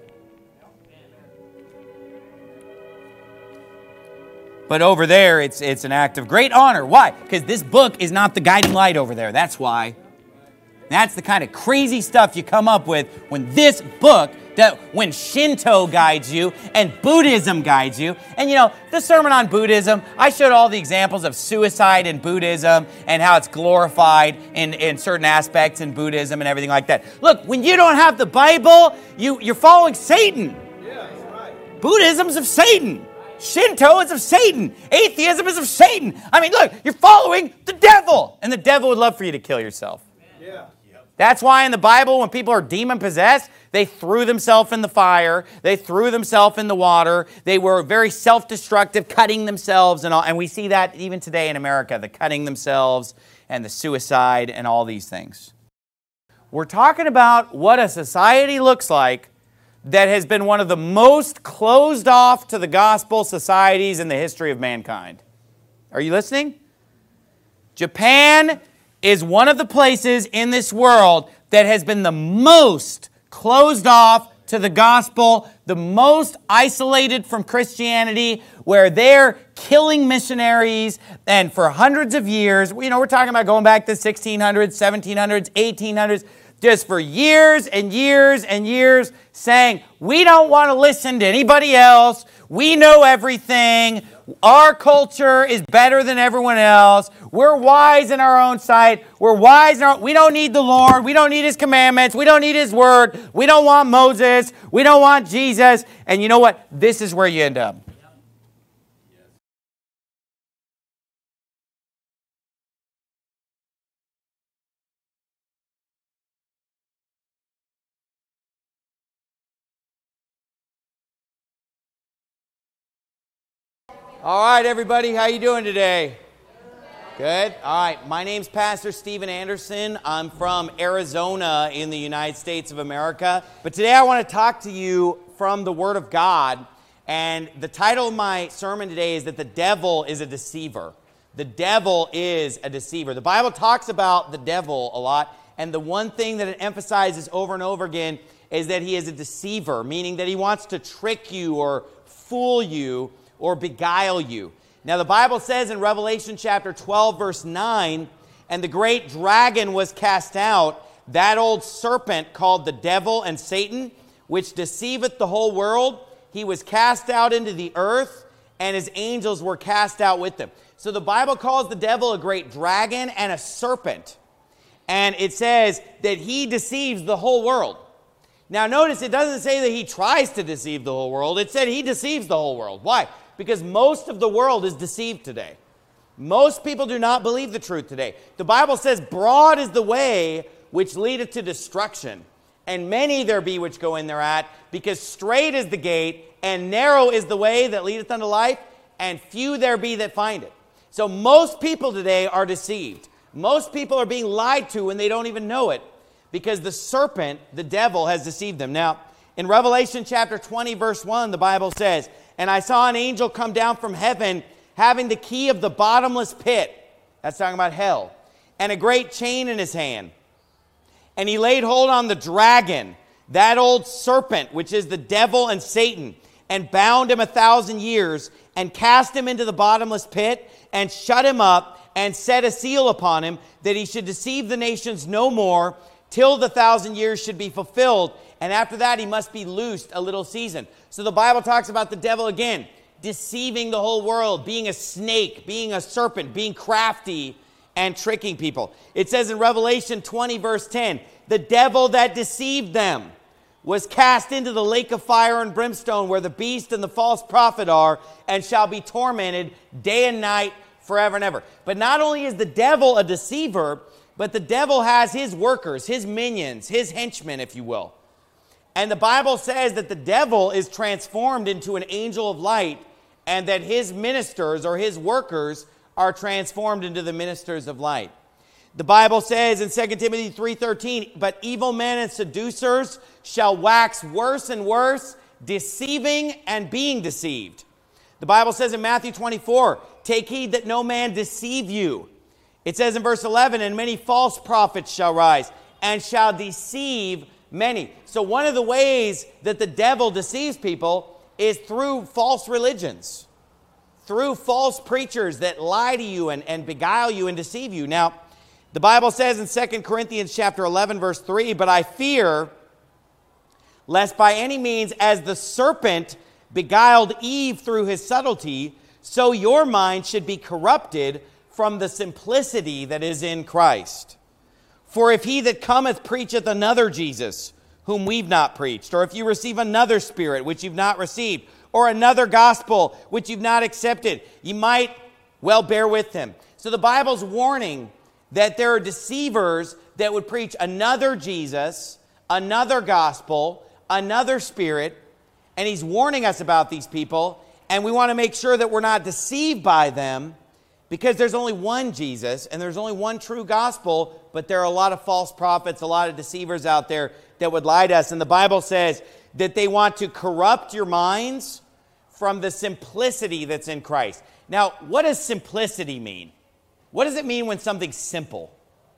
But over there, it's, it's an act of great honor. Why? Because this book is not the guiding light over there. That's why. That's the kind of crazy stuff you come up with when this book, that when Shinto guides you and Buddhism guides you. And you know, the sermon on Buddhism, I showed all the examples of suicide in Buddhism and how it's glorified in, in certain aspects in Buddhism and everything like that. Look, when you don't have the Bible, you, you're following Satan. Yeah, that's right. Buddhism's of Satan. Shinto is of Satan. Atheism is of Satan. I mean, look, you're following the devil. And the devil would love for you to kill yourself. Yeah. That's why in the Bible, when people are demon-possessed, they threw themselves in the fire. They threw themselves in the water. They were very self-destructive, cutting themselves and all. And we see that even today in America, the cutting themselves and the suicide and all these things. We're talking about what a society looks like that has been one of the most closed off to the gospel societies in the history of mankind. Are you listening? Japan is one of the places in this world that has been the most closed off to the gospel, the most isolated from Christianity, where they're killing missionaries, and for hundreds of years, you know, we're talking about going back to sixteen hundreds, seventeen hundreds, eighteen hundreds, just for years and years and years, saying, we don't want to listen to anybody else, we know everything, our culture is better than everyone else, we're wise in our own sight, we're wise in our, we don't need the Lord, we don't need His commandments, we don't need His word, we don't want Moses, we don't want Jesus, and you know what? This is where you end up. All right, everybody, how you doing today? Good. All right. My name's Pastor Steven Anderson. I'm from Arizona in the United States of America. But today I want to talk to you from the Word of God. And the title of my sermon today is that the devil is a deceiver. The devil is a deceiver. The Bible talks about the devil a lot. And the one thing that it emphasizes over and over again is that he is a deceiver, meaning that he wants to trick you or fool you or beguile you. Now, the Bible says in Revelation chapter twelve, verse nine, and the great dragon was cast out, that old serpent called the devil and Satan, which deceiveth the whole world. He was cast out into the earth, and his angels were cast out with him. So the Bible calls the devil a great dragon and a serpent. And it says that he deceives the whole world. Now, notice it doesn't say that he tries to deceive the whole world. It said he deceives the whole world. Why? Because most of the world is deceived today. Most people do not believe the truth today. The Bible says, broad is the way which leadeth to destruction, and many there be which go in thereat, because straight is the gate, and narrow is the way that leadeth unto life, and few there be that find it. So most people today are deceived. Most people are being lied to and they don't even know it, because the serpent, the devil, has deceived them. Now, in Revelation chapter twenty, verse one, the Bible says, and I saw an angel come down from heaven, having the key of the bottomless pit. That's talking about hell. And a great chain in his hand. And he laid hold on the dragon, that old serpent, which is the devil and Satan, and bound him a thousand years, and cast him into the bottomless pit, and shut him up, and set a seal upon him, that he should deceive the nations no more, till the thousand years should be fulfilled. And after that, he must be loosed a little season. So the Bible talks about the devil again, deceiving the whole world, being a snake, being a serpent, being crafty, and tricking people. It says in Revelation twenty, verse ten, the devil that deceived them was cast into the lake of fire and brimstone, where the beast and the false prophet are, and shall be tormented day and night forever and ever. But not only is the devil a deceiver, but the devil has his workers, his minions, his henchmen, if you will. And the Bible says that the devil is transformed into an angel of light, and that his ministers or his workers are transformed into the ministers of light. The Bible says in Second Timothy three thirteen, but evil men and seducers shall wax worse and worse, deceiving and being deceived. The Bible says in Matthew twenty-four, take heed that no man deceive you. It says in verse eleven, and many false prophets shall rise, and shall deceive many. So one of the ways that the devil deceives people is through false religions, through false preachers that lie to you and, and beguile you and deceive you. Now, the Bible says in Second Corinthians chapter eleven, verse three, but I fear lest by any means, as the serpent beguiled Eve through his subtlety, so your mind should be corrupted from the simplicity that is in Christ. For if he that cometh preacheth another Jesus, whom we've not preached, or if you receive another spirit which you've not received, or another gospel which you've not accepted, you might well bear with him. So the Bible's warning that there are deceivers that would preach another Jesus, another gospel, another spirit, and he's warning us about these people, and we want to make sure that we're not deceived by them, because there's only one Jesus, and there's only one true gospel, but there are a lot of false prophets, a lot of deceivers out there that would lie to us. And the Bible says that they want to corrupt your minds from the simplicity that's in Christ. Now, what does simplicity mean? What does it mean when something's simple?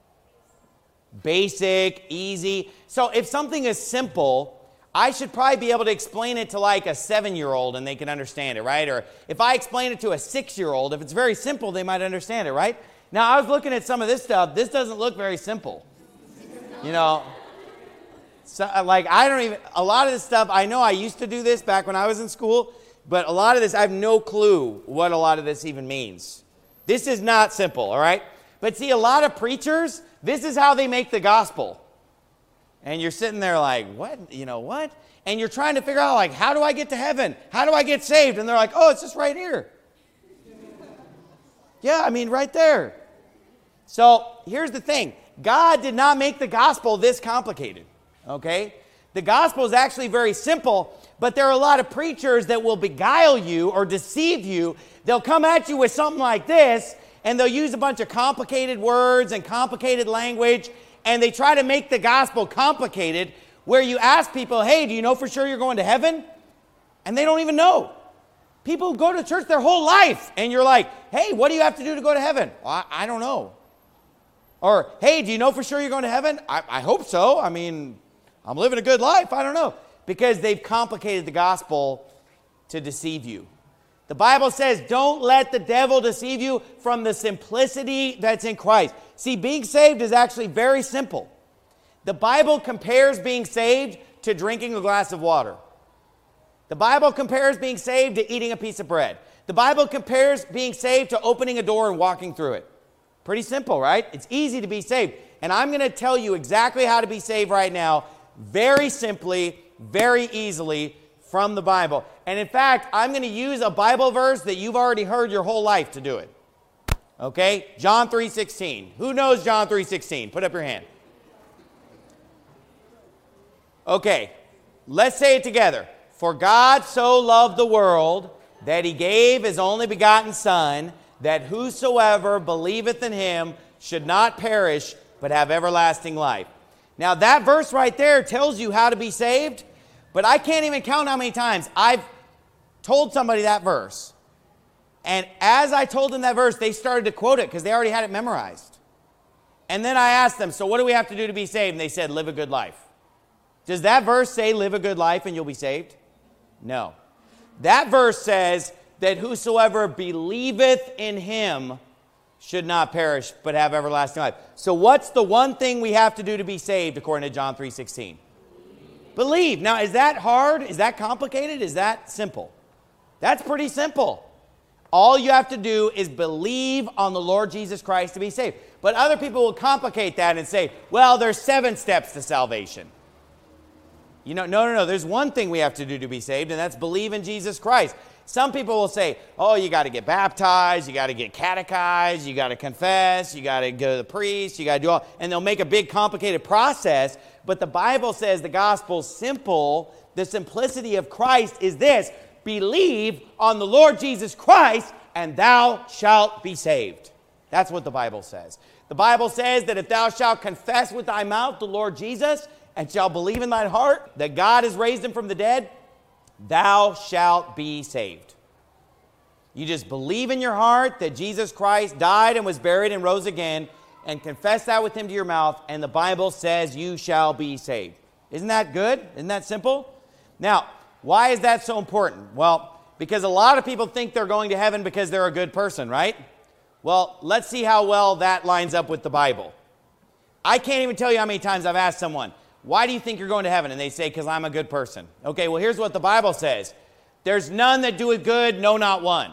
Basic, easy. So if something is simple, I should probably be able to explain it to like a seven-year-old and they can understand it, right? Or if I explain it to a six-year-old, if it's very simple, they might understand it, right? Now, I was looking at some of this stuff. This doesn't look very simple. You know, so, like I don't even, a lot of this stuff, I know I used to do this back when I was in school, but a lot of this, I have no clue what a lot of this even means. This is not simple, all right? But see, a lot of preachers, this is how they make the gospel. And you're sitting there like, what? You know, what? And you're trying to figure out, like, how do I get to heaven? How do I get saved? And they're like, oh, it's just right here. Yeah, I mean, right there. So here's the thing. God did not make the gospel this complicated, okay? The gospel is actually very simple, but there are a lot of preachers that will beguile you or deceive you. They'll come at you with something like this, and they'll use a bunch of complicated words and complicated language, and they try to make the gospel complicated, where you ask people, hey, do you know for sure you're going to heaven? And they don't even know. People go to church their whole life, and you're like, hey, what do you have to do to go to heaven? Well, I, I don't know. Or, hey, do you know for sure you're going to heaven? I, I hope so. I mean, I'm living a good life. I don't know. Because they've complicated the gospel to deceive you. The Bible says, don't let the devil deceive you from the simplicity that's in Christ. See, being saved is actually very simple. The Bible compares being saved to drinking a glass of water. The Bible compares being saved to eating a piece of bread. The Bible compares being saved to opening a door and walking through it. Pretty simple, right? It's easy to be saved. And I'm going to tell you exactly how to be saved right now, very simply, very easily, from the Bible. And in fact, I'm going to use a Bible verse that you've already heard your whole life to do it. Okay? John three sixteen. Who knows John three sixteen? Put up your hand. Okay, let's say it together. For God so loved the world that he gave his only begotten Son, that whosoever believeth in him should not perish, but have everlasting life. Now that verse right there tells you how to be saved, but I can't even count how many times I've told somebody that verse. And as I told them that verse, they started to quote it because they already had it memorized. And then I asked them, so what do we have to do to be saved? And they said, live a good life. Does that verse say live a good life and you'll be saved? No. That verse says that whosoever believeth in him should not perish, but have everlasting life. So what's the one thing we have to do to be saved according to John three sixteen? Believe. Now, is that hard? Is that complicated? Is that simple? That's pretty simple. All you have to do is believe on the Lord Jesus Christ to be saved. But other people will complicate that and say, well, there's seven steps to salvation. You know, no, no, no. There's one thing we have to do to be saved, and that's believe in Jesus Christ. Some people will say, oh, you got to get baptized, you got to get catechized, you got to confess, you got to go to the priest, you got to do all, and they'll make a big complicated process. But the Bible says the gospel's simple. The simplicity of Christ is this: believe on the Lord Jesus Christ, and thou shalt be saved. That's what the Bible says. The Bible says that if thou shalt confess with thy mouth the Lord Jesus, and shalt believe in thine heart that God has raised him from the dead, thou shalt be saved. You just believe in your heart that Jesus Christ died and was buried and rose again, and confess that with him to your mouth, and the Bible says you shall be saved. Isn't that good? Isn't that simple? Now, why is that so important? Well, because a lot of people think they're going to heaven because they're a good person, right? Well, let's see how well that lines up with the Bible. I can't even tell you how many times I've asked someone, why do you think you're going to heaven? And they say, because I'm a good person. Okay, well, here's what the Bible says. There's none that doeth good, no, not one.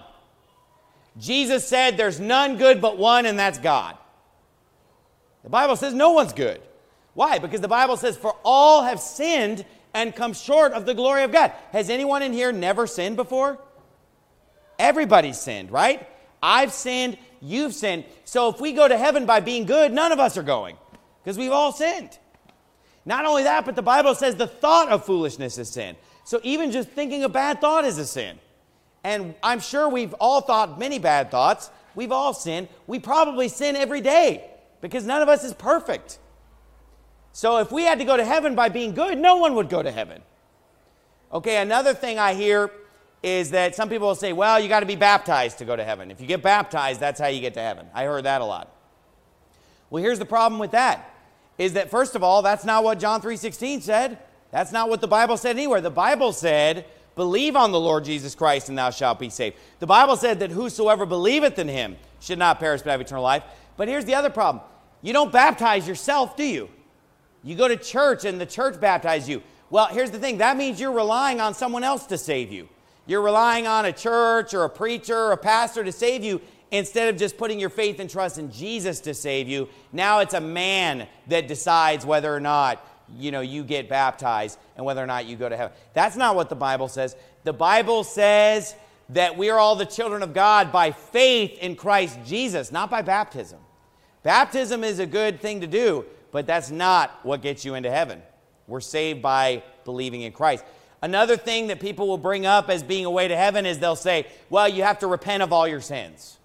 Jesus said there's none good but one, and that's God. The Bible says no one's good. Why? Because the Bible says, for all have sinned and come short of the glory of God. Has anyone in here never sinned before? Everybody's sinned, right? I've sinned, you've sinned. So if we go to heaven by being good, none of us are going, because we've all sinned. Not only that, but the Bible says the thought of foolishness is sin. So even just thinking a bad thought is a sin. And I'm sure we've all thought many bad thoughts. We've all sinned. We probably sin every day because none of us is perfect. So if we had to go to heaven by being good, no one would go to heaven. Okay, another thing I hear is that some people will say, well, you got to be baptized to go to heaven. If you get baptized, that's how you get to heaven. I heard that a lot. Well, here's the problem with that. Is that, first of all, that's not what John three sixteen said. That's not what the Bible said anywhere. The Bible said, believe on the Lord Jesus Christ, and thou shalt be saved. The Bible said that whosoever believeth in him should not perish but have eternal life. But here's the other problem. You don't baptize yourself, do you? You go to church, and the church baptizes you. Well, here's the thing. That means you're relying on someone else to save you. You're relying on a church or a preacher or a pastor to save you, instead of just putting your faith and trust in Jesus to save you. Now it's a man that decides whether or not, you know, you get baptized and whether or not you go to heaven. That's not what the Bible says. The Bible says that we are all the children of God by faith in Christ Jesus, not by baptism. Baptism is a good thing to do, but that's not what gets you into heaven. We're saved by believing in Christ. Another thing that people will bring up as being a way to heaven is they'll say, well, you have to repent of all your sins.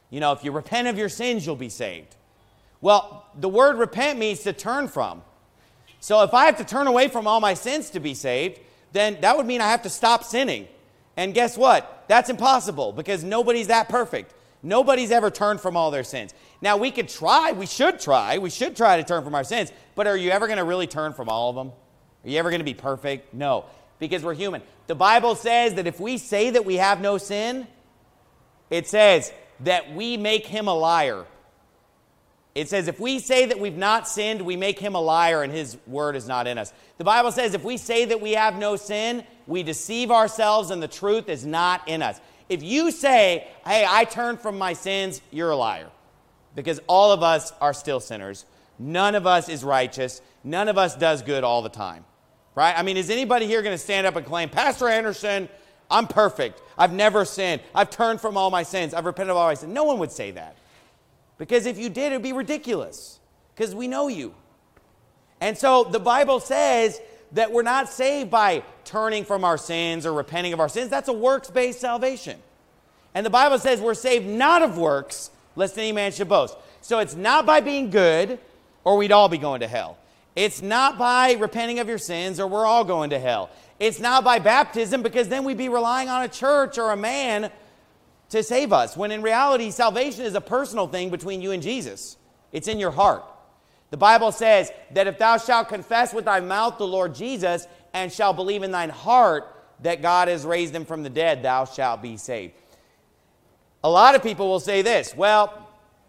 You know, if you repent of your sins, you'll be saved. Well, the word repent means to turn from. So if I have to turn away from all my sins to be saved, then that would mean I have to stop sinning. And guess what? That's impossible because nobody's that perfect. Nobody's ever turned from all their sins. Now, we could try. We should try. We should try to turn from our sins. But are you ever going to really turn from all of them? Are you ever going to be perfect? No, because we're human. The Bible says that if we say that we have no sin, it says that we make him a liar. It says if we say that we've not sinned, we make him a liar and his word is not in us. The Bible says if we say that we have no sin, we deceive ourselves and the truth is not in us. If you say, hey, I turn from my sins, you're a liar. Because all of us are still sinners. None of us is righteous. None of us does good all the time. Right? I mean, is anybody here going to stand up and claim, Pastor Anderson, I'm perfect. I've never sinned. I've turned from all my sins. I've repented of all my sins. No one would say that. Because if you did, it would be ridiculous. Because we know you. And so the Bible says that we're not saved by turning from our sins or repenting of our sins. That's a works-based salvation. And the Bible says we're saved not of works, lest any man should boast. So it's not by being good, or we'd all be going to hell. It's not by repenting of your sins, or we're all going to hell. It's not by baptism, because then we'd be relying on a church or a man to save us, when in reality, salvation is a personal thing between you and Jesus. It's in your heart. The Bible says that if thou shalt confess with thy mouth the Lord Jesus, and shalt believe in thine heart that God has raised him from the dead, thou shalt be saved. A lot of people will say this, well,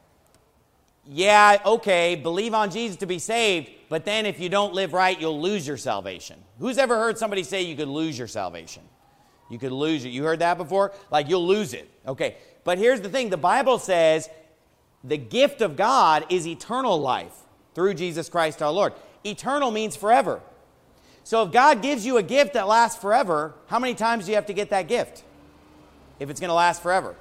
yeah, okay, believe on Jesus to be saved, but then if you don't live right, you'll lose your salvation. Who's ever heard somebody say you could lose your salvation? You could lose it. You heard that before? Like you'll lose it. Okay, but here's the thing. The Bible says the gift of God is eternal life through Jesus Christ our Lord. Eternal means forever. So if God gives you a gift that lasts forever, how many times do you have to get that gift? If it's going to last forever?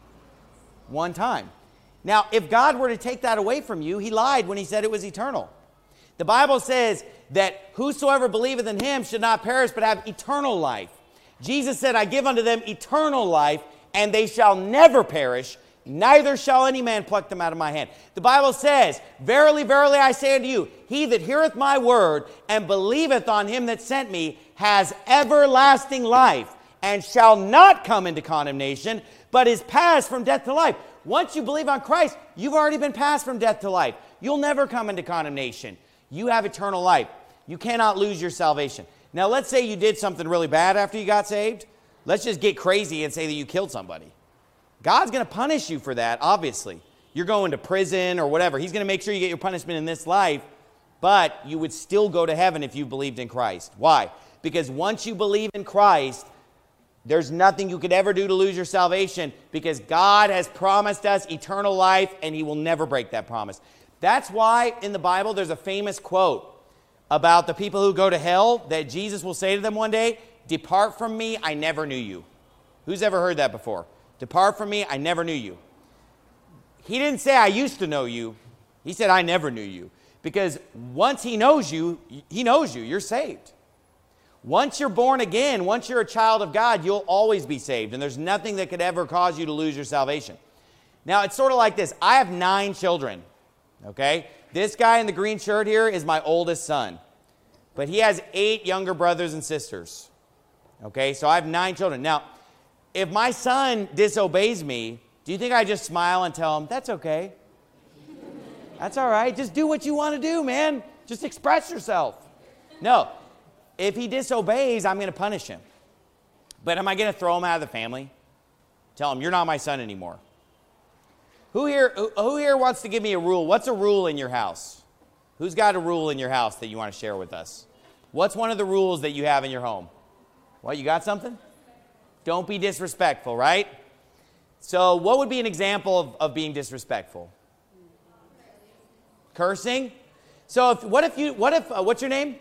One time. Now, if God were to take that away from you, he lied when he said it was eternal. The Bible says that whosoever believeth in him should not perish but have eternal life. Jesus said, I give unto them eternal life, and they shall never perish, neither shall any man pluck them out of my hand. The Bible says, verily, verily, I say unto you, he that heareth my word and believeth on him that sent me has everlasting life, and shall not come into condemnation, but is passed from death to life. Once you believe on Christ, you've already been passed from death to life. You'll never come into condemnation. You have eternal life. You cannot lose your salvation. Now, let's say you did something really bad after you got saved. Let's just get crazy and say that you killed somebody. God's going to punish you for that, obviously. You're going to prison or whatever. He's going to make sure you get your punishment in this life, but you would still go to heaven if you believed in Christ. Why? Because once you believe in Christ, there's nothing you could ever do to lose your salvation, because God has promised us eternal life, and he will never break that promise. That's why in the Bible there's a famous quote about the people who go to hell that Jesus will say to them one day, depart from me, I never knew you. Who's ever heard that before? Depart from me, I never knew you. He didn't say I used to know you. He said I never knew you. Because once he knows you, he knows you. You're saved. Once you're born again, once you're a child of God, you'll always be saved. And there's nothing that could ever cause you to lose your salvation. Now, it's sort of like this. I have nine children. Okay? This guy in the green shirt here is my oldest son. But he has eight younger brothers and sisters. Okay? So I have nine children. Now, if my son disobeys me, do you think I just smile and tell him, that's okay? That's all right. Just do what you want to do, man. Just express yourself. No. If he disobeys, I'm going to punish him. But am I going to throw him out of the family? Tell him, you're not my son anymore. Who here, who, who here wants to give me a rule? What's a rule in your house? Who's got a rule in your house that you want to share with us? What's one of the rules that you have in your home? What, you got something? Don't be disrespectful, right? So what would be an example of, of being disrespectful? Cursing? So if, what if you, what if, uh, what's your name?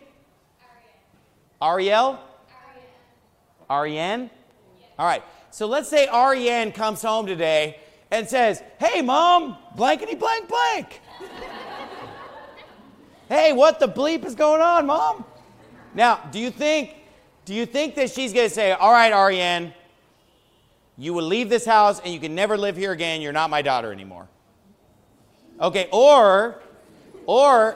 Ariel? Ariane? All right. So let's say Ariane comes home today and says, hey, Mom, blankety blank blank. Hey, what the bleep is going on, Mom? Now, do you think, do you think that she's going to say, all right, Ariane, you will leave this house and you can never live here again. You're not my daughter anymore. Okay, or, or,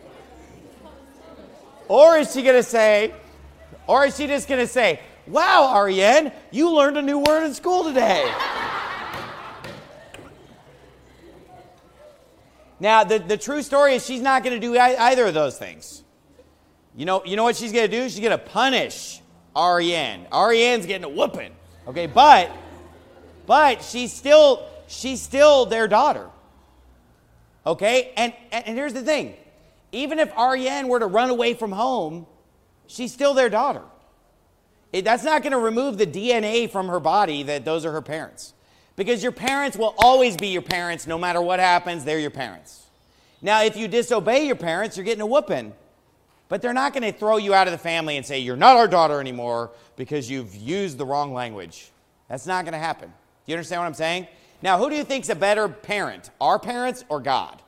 or is she going to say, or is she just going to say, wow, Ariane, you learned a new word in school today. Now, the, the true story is she's not going to do either of those things. You know, you know what she's going to do? She's going to punish Ariane. Ariane's getting a whooping. Okay, but, but she's still, she's still their daughter. Okay, and, and, and here's the thing. Even if Ariane were to run away from home, she's still their daughter. It, that's not going to remove the D N A from her body that those are her parents. Because your parents will always be your parents no matter what happens, they're your parents. Now, if you disobey your parents, you're getting a whooping. But they're not going to throw you out of the family and say, you're not our daughter anymore because you've used the wrong language. That's not going to happen. Do you understand what I'm saying? Now, who do you think's a better parent? Our parents or God?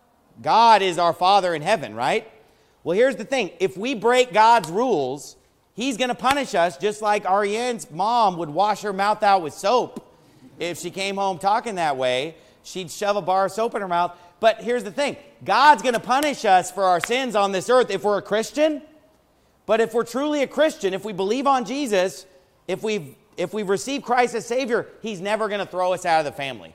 God is our Father in heaven, right? Well, here's the thing. If we break God's rules, He's going to punish us just like Ariane's mom would wash her mouth out with soap. If she came home talking that way, she'd shove a bar of soap in her mouth. But here's the thing. God's going to punish us for our sins on this earth if we're a Christian. But if we're truly a Christian, if we believe on Jesus, if we've, if we've received Christ as Savior, He's never going to throw us out of the family.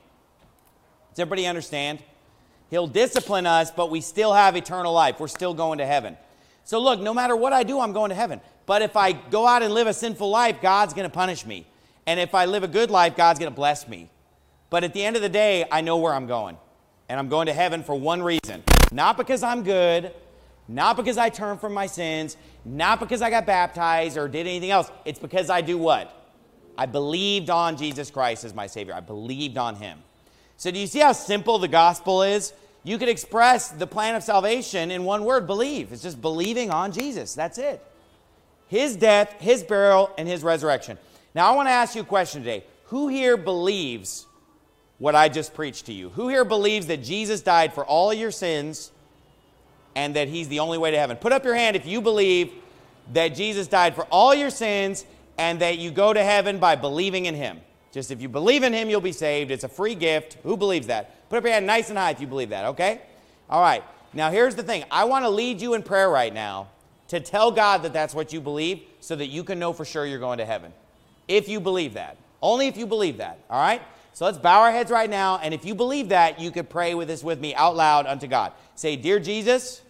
Does everybody understand? He'll discipline us, but we still have eternal life. We're still going to heaven. So look, no matter what I do, I'm going to heaven. But if I go out and live a sinful life, God's going to punish me. And if I live a good life, God's going to bless me. But at the end of the day, I know where I'm going. And I'm going to heaven for one reason. Not because I'm good, not because I turned from my sins, not because I got baptized or did anything else. It's because I do what? I believed on Jesus Christ as my Savior. I believed on Him. So do you see how simple the gospel is? You could express the plan of salvation in one word, believe. It's just believing on Jesus. That's it. His death, His burial, and His resurrection. Now, I want to ask you a question today. Who here believes what I just preached to you? Who here believes that Jesus died for all of your sins and that He's the only way to heaven? Put up your hand if you believe that Jesus died for all your sins and that you go to heaven by believing in Him. Just if you believe in Him, you'll be saved. It's a free gift. Who believes that? Put up your hand nice and high if you believe that, okay? All right. Now, here's the thing. I want to lead you in prayer right now to tell God that that's what you believe so that you can know for sure you're going to heaven. If you believe that. Only if you believe that, all right? So let's bow our heads right now, and if you believe that, you could pray with this with me out loud unto God. Say, Dear Jesus,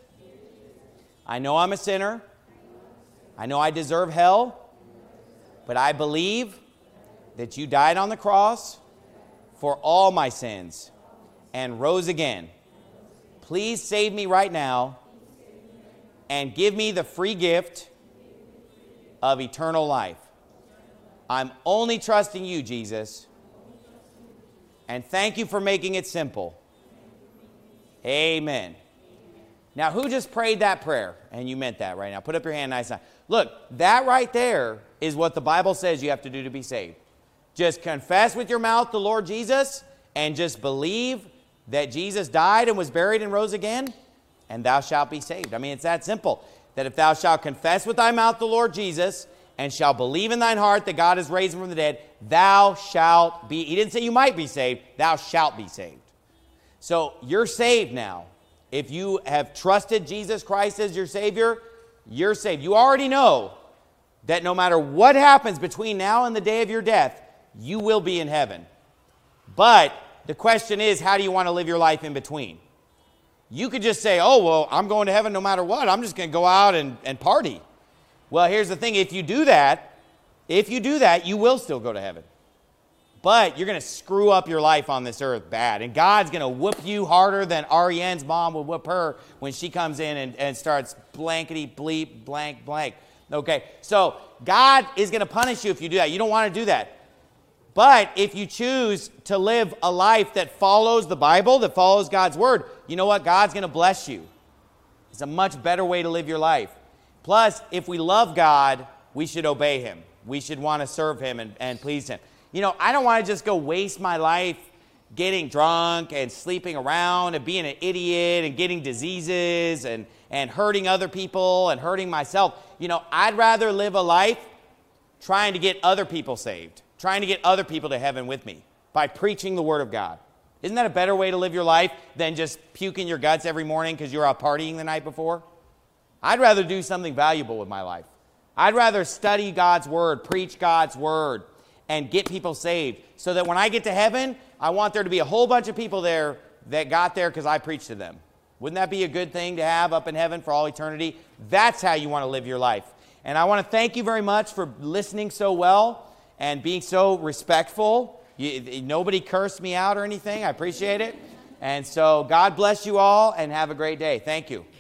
I know I'm a sinner. I know I deserve hell, but I believe that you died on the cross for all my sins and rose again. Please save me right now and give me the free gift of eternal life. I'm only trusting you, Jesus. And thank you for making it simple. Amen. Now, who just prayed that prayer? And you meant that right now. Put up your hand nice and high. Look, that right there is what the Bible says you have to do to be saved. Just confess with your mouth the Lord Jesus and just believe that Jesus died and was buried and rose again, and thou shalt be saved. I mean, it's that simple. That if thou shalt confess with thy mouth the Lord Jesus and shalt believe in thine heart that God is raised him from the dead, thou shalt be. He didn't say you might be saved. Thou shalt be saved. So you're saved now. If you have trusted Jesus Christ as your Savior, you're saved. You already know that no matter what happens between now and the day of your death, you will be in heaven. But the question is, how do you want to live your life in between? You could just say, oh, well, I'm going to heaven no matter what. I'm just going to go out and, and party. Well, here's the thing. If you do that, if you do that, you will still go to heaven. But you're going to screw up your life on this earth bad. And God's going to whoop you harder than Ariane's mom would whoop her when she comes in and, and starts blankety bleep, blank, blank. Okay, so God is going to punish you if you do that. You don't want to do that. But if you choose to live a life that follows the Bible, that follows God's word, you know what? God's going to bless you. It's a much better way to live your life. Plus, if we love God, we should obey him. We should want to serve him and, and please him. You know, I don't want to just go waste my life getting drunk and sleeping around and being an idiot and getting diseases and, and hurting other people and hurting myself. You know, I'd rather live a life trying to get other people saved, trying to get other people to heaven with me by preaching the Word of God. Isn't that a better way to live your life than just puking your guts every morning because you're out partying the night before? I'd rather do something valuable with my life. I'd rather study God's Word, preach God's Word, and get people saved so that when I get to heaven, I want there to be a whole bunch of people there that got there because I preached to them. Wouldn't that be a good thing to have up in heaven for all eternity? That's how you want to live your life. And I want to thank you very much for listening so well and being so respectful. You, nobody cursed me out or anything. I appreciate it. And so God bless you all and have a great day. Thank you.